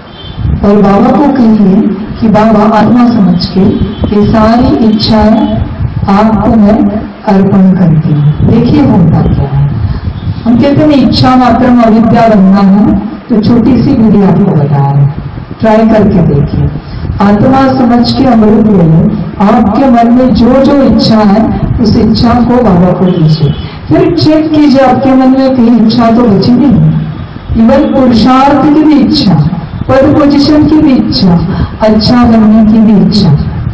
और बाबा को कहिए कि बाबा आत्मा समझ के ये सारी इच्छाएं आपको मैं अर्पण करती हूँ। देखिए होता क्या है। हम कहते हैं इच्छा मात्र में अविद्या बनना है, तो छोटी सी विधि आपको बता रहे हैं, ट्राई करके देखिए। आत्मा समझ के अमृत वेले आपके मन में जो जो इच्छा है उस इच्छा को बाबा को दीजिए। फिर चेक कीजिए आपके मन में कहीं इच्छा तो बची नहीं। इवन पुरुषार्थ की भी इच्छा, पद पोजिशन की भी इच्छा, अच्छा बनने की भी इच्छा,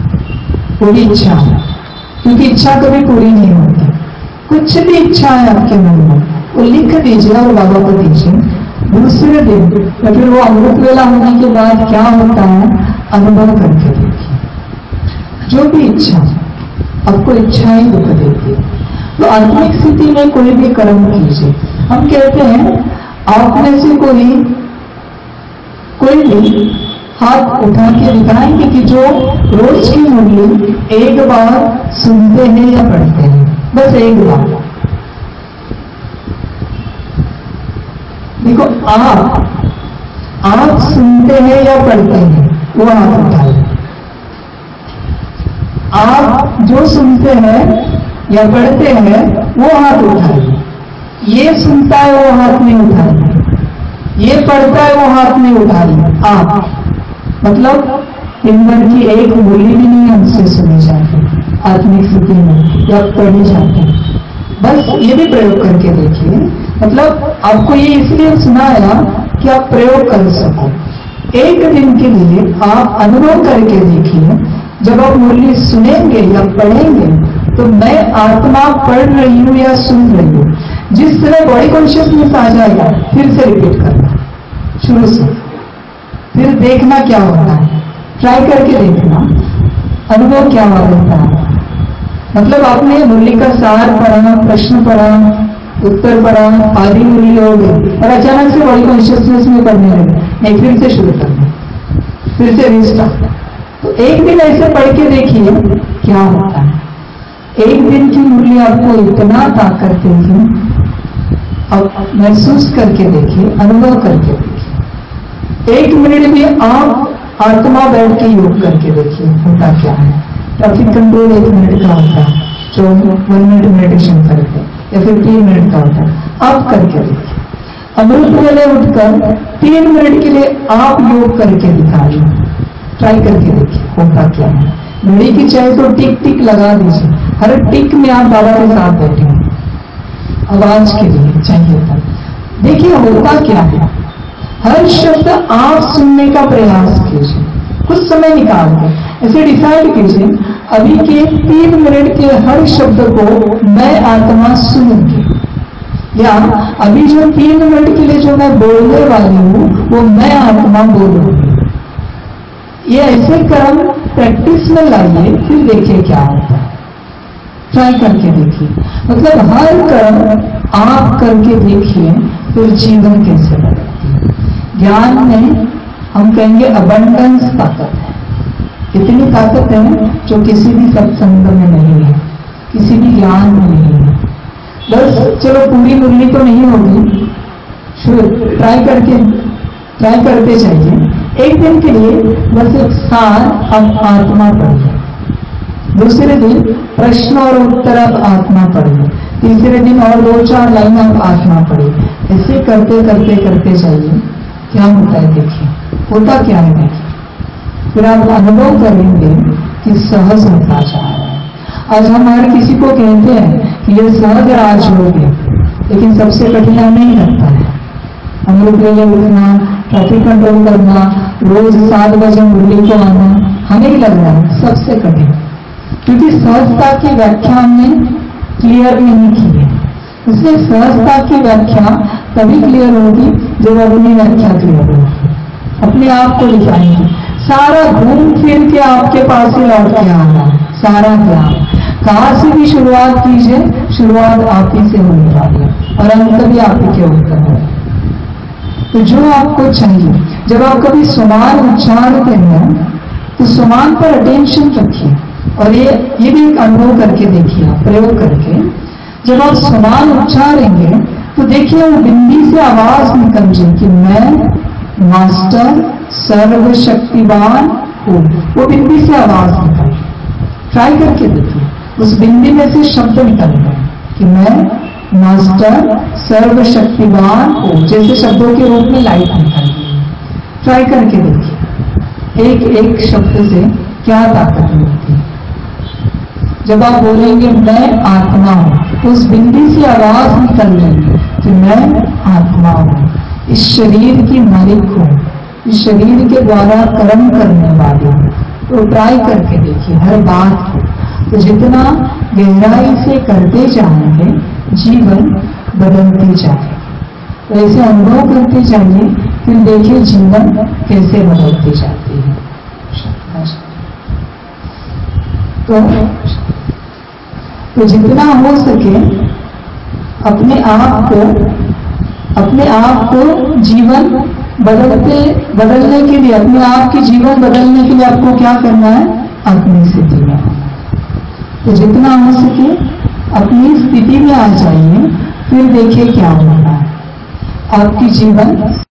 वो भी इच्छा है, क्योंकि इच्छा कभी पूरी नहीं होती। कुछ भी इच्छा है आपके मन में वो लिख दीजिए और बाबा को दीजिए। दूसरे दिन या फिर वो अमृत वेला होने के बाद क्या होता है, अनुभव करके देखिए। जो भी इच्छा, आपको इच्छाएं दुख देती है, तो आत्मिक स्थिति में कोई भी कर्म कीजिए। हम कहते हैं आप में से कोई भी हाथ उठा के दिखाएंगे कि जो रोज की मुरली एक बार सुनते हैं या पढ़ते हैं, बस एक बार। देखो, आप सुनते हैं या पढ़ते हैं, वो हाथ उठाइए। आप जो सुनते हैं या पढ़ते हैं वो हाथ उठाइए। ये सुनता है वो हाथ नहीं उठाइए, ये पढ़ता है वो हाथ नहीं उठाइए। आप मतलब दिन भर की एक बोली भी नहीं हमसे सुनी जाती आत्मिक स्थिति में, या पढ़ी जाती। बस ये भी प्रयोग करके देखिए। मतलब आपको ये इसलिए सुनाया कि आप प्रयोग कर सको। एक दिन के लिए आप अनुभव करके देखिए, जब आप मुरली सुनेंगे या पढ़ेंगे तो मैं आत्मा पढ़ रही हूं या सुन रही हूं, जिस तरह बॉडी कॉन्शियसनेस आ जाएगा फिर से रिपीट करना शुरू से, फिर देखना क्या होता है। ट्राई करके देखना अनुभव क्या होता है। मतलब आपने मुरली का सार पढ़ा, प्रश्न पढ़ा, उत्तर पढ़ा, आधी मुरली हो गई और अचानक से बॉडी कॉन्शियसनेस में पढ़ने लगे, नहीं फिर से शुरू करना, फिर से रिस्टार्ट। तो एक दिन ऐसे पढ़ के देखिए क्या होता है। एक दिन की मुरली आपको इतना ताकत देगी, अब महसूस करके देखिए, अनुभव करके देखिए। 1 मिनट भी आप आत्मा बैठ के योग करके देखिए होता क्या है। ट्रैफिक कंट्रोल 1 मिनट का होता है, जो 1 मिनट मेडिटेशन करते हैं, या फिर 3 मिनट का होता है, आप करके देखिए। अमृत वेले उठकर 3 मिनट के लिए आप योग करके दिखाइए, ट्राई करके देखिए होता क्या है। घड़ी की चाहे तो टिक टिक लगा दीजिए, हर टिक में आप बाबा के साथ बैठेंगे, आवाज के लिए चाहिए था। देखिए होता क्या है। हर शब्द आप सुनने का प्रयास कीजिए, कुछ समय निकाल के ऐसे डिसाइड कीजिए, अभी के 3 मिनट के हर शब्द को मैं आत्मा सुनूंगी, या अभी जो 3 मिनट के लिए जो मैं बोलने वाली हूं वो मैं आत्मा बोलूंगी। ये ऐसे कर्म प्रैक्टिस में लाइए, फिर देखिए क्या होता है। ट्राई करके देखिए। मतलब हर कर्म आप करके देखिए, फिर जीवन कैसे बदलती है। ज्ञान में हम कहेंगे अबंडेंस ताकत है। इतनी ताकत है जो किसी भी सत्संग में नहीं है, किसी भी ज्ञान में नहीं है। बस चलो पूरी मुरली तो नहीं होगी, ट्राई करते जाइए। एक दिन के लिए बस एक सार अब आत्मा पढ़िए, दूसरे दिन प्रश्न और उत्तर अब आत्मा पढ़िए, तीसरे दिन और 2-4 लाइन अब आत्मा पढ़िए। ऐसे करते करते करते जाइए, क्या होता है देखिए। होता क्या है देखिए, फिर आप अनुभव करेंगे कि सहज होता जा रहा है। आज हम हर किसी को कहते हैं कि ये सहज राजयोग है, लेकिन सबसे कठिन नहीं लगता है। अमृत वेले उठना, ट्रैफिक कंट्रोल करना, रोज 7 बजे मुरली को आना, हमें ही लग रहा है सबसे कठिन, क्योंकि सहजता की व्याख्या हमने क्लियर नहीं की है। इसलिए सहजता की व्याख्या तभी क्लियर होगी जब अपनी व्याख्या क्लियर होगी, अपने आप को दिखाएंगे। सारा घूम फिर के आपके पास ही लौट के आना, सारा ज्ञान कहां से भी शुरुआत कीजिए, शुरुआत आप ही से होने वाली है और अंत भी आप ही के ऊपर है। तो जो आपको चाहिए, जब आप कभी समान उच्चारते हैं तो समान पर अटेंशन रखिए। और ये भी एक अनुभव करके देखिए, आप प्रयोग करके जब आप समान उच्चारेंगे तो देखिए वो बिंदी से आवाज निकल जाए कि मैं मास्टर सर्वशक्तिवान हूं, वो बिंदी से आवाज निकल। ट्राई करके देखिए, उस बिंदी में से शब्द निकल गए कि मैं मास्टर सर्वशक्तिवान हो, जैसे शब्दों के रूप में लाइट निकल गई। ट्राई करके देखिए एक एक शब्द से क्या ताकत मिलती है। जब आप बोलेंगे मैं आत्मा हूं, तो उस बिंदी से आवाज निकल रही है कि मैं आत्मा हूं, इस शरीर की मालिक हूं, इस शरीर के द्वारा कर्म करने वाली हूं। तो ट्राई करके देखिए हर बात को। तो जितना गहराई से करते जाएंगे जीवन बदलते जाएगा। तो ऐसे अनुभव करते जाइए, फिर देखिए जीवन कैसे बदलती जाती है। तो जितना हो सके अपने आप को जीवन बदलने के लिए, अपने आप के जीवन बदलने के लिए आपको क्या करना है? अपनी स्थिति में। तो जितना हो सके अपनी स्थिति में आ जाइए, फिर देखिए क्या होना है। आपकी जीवन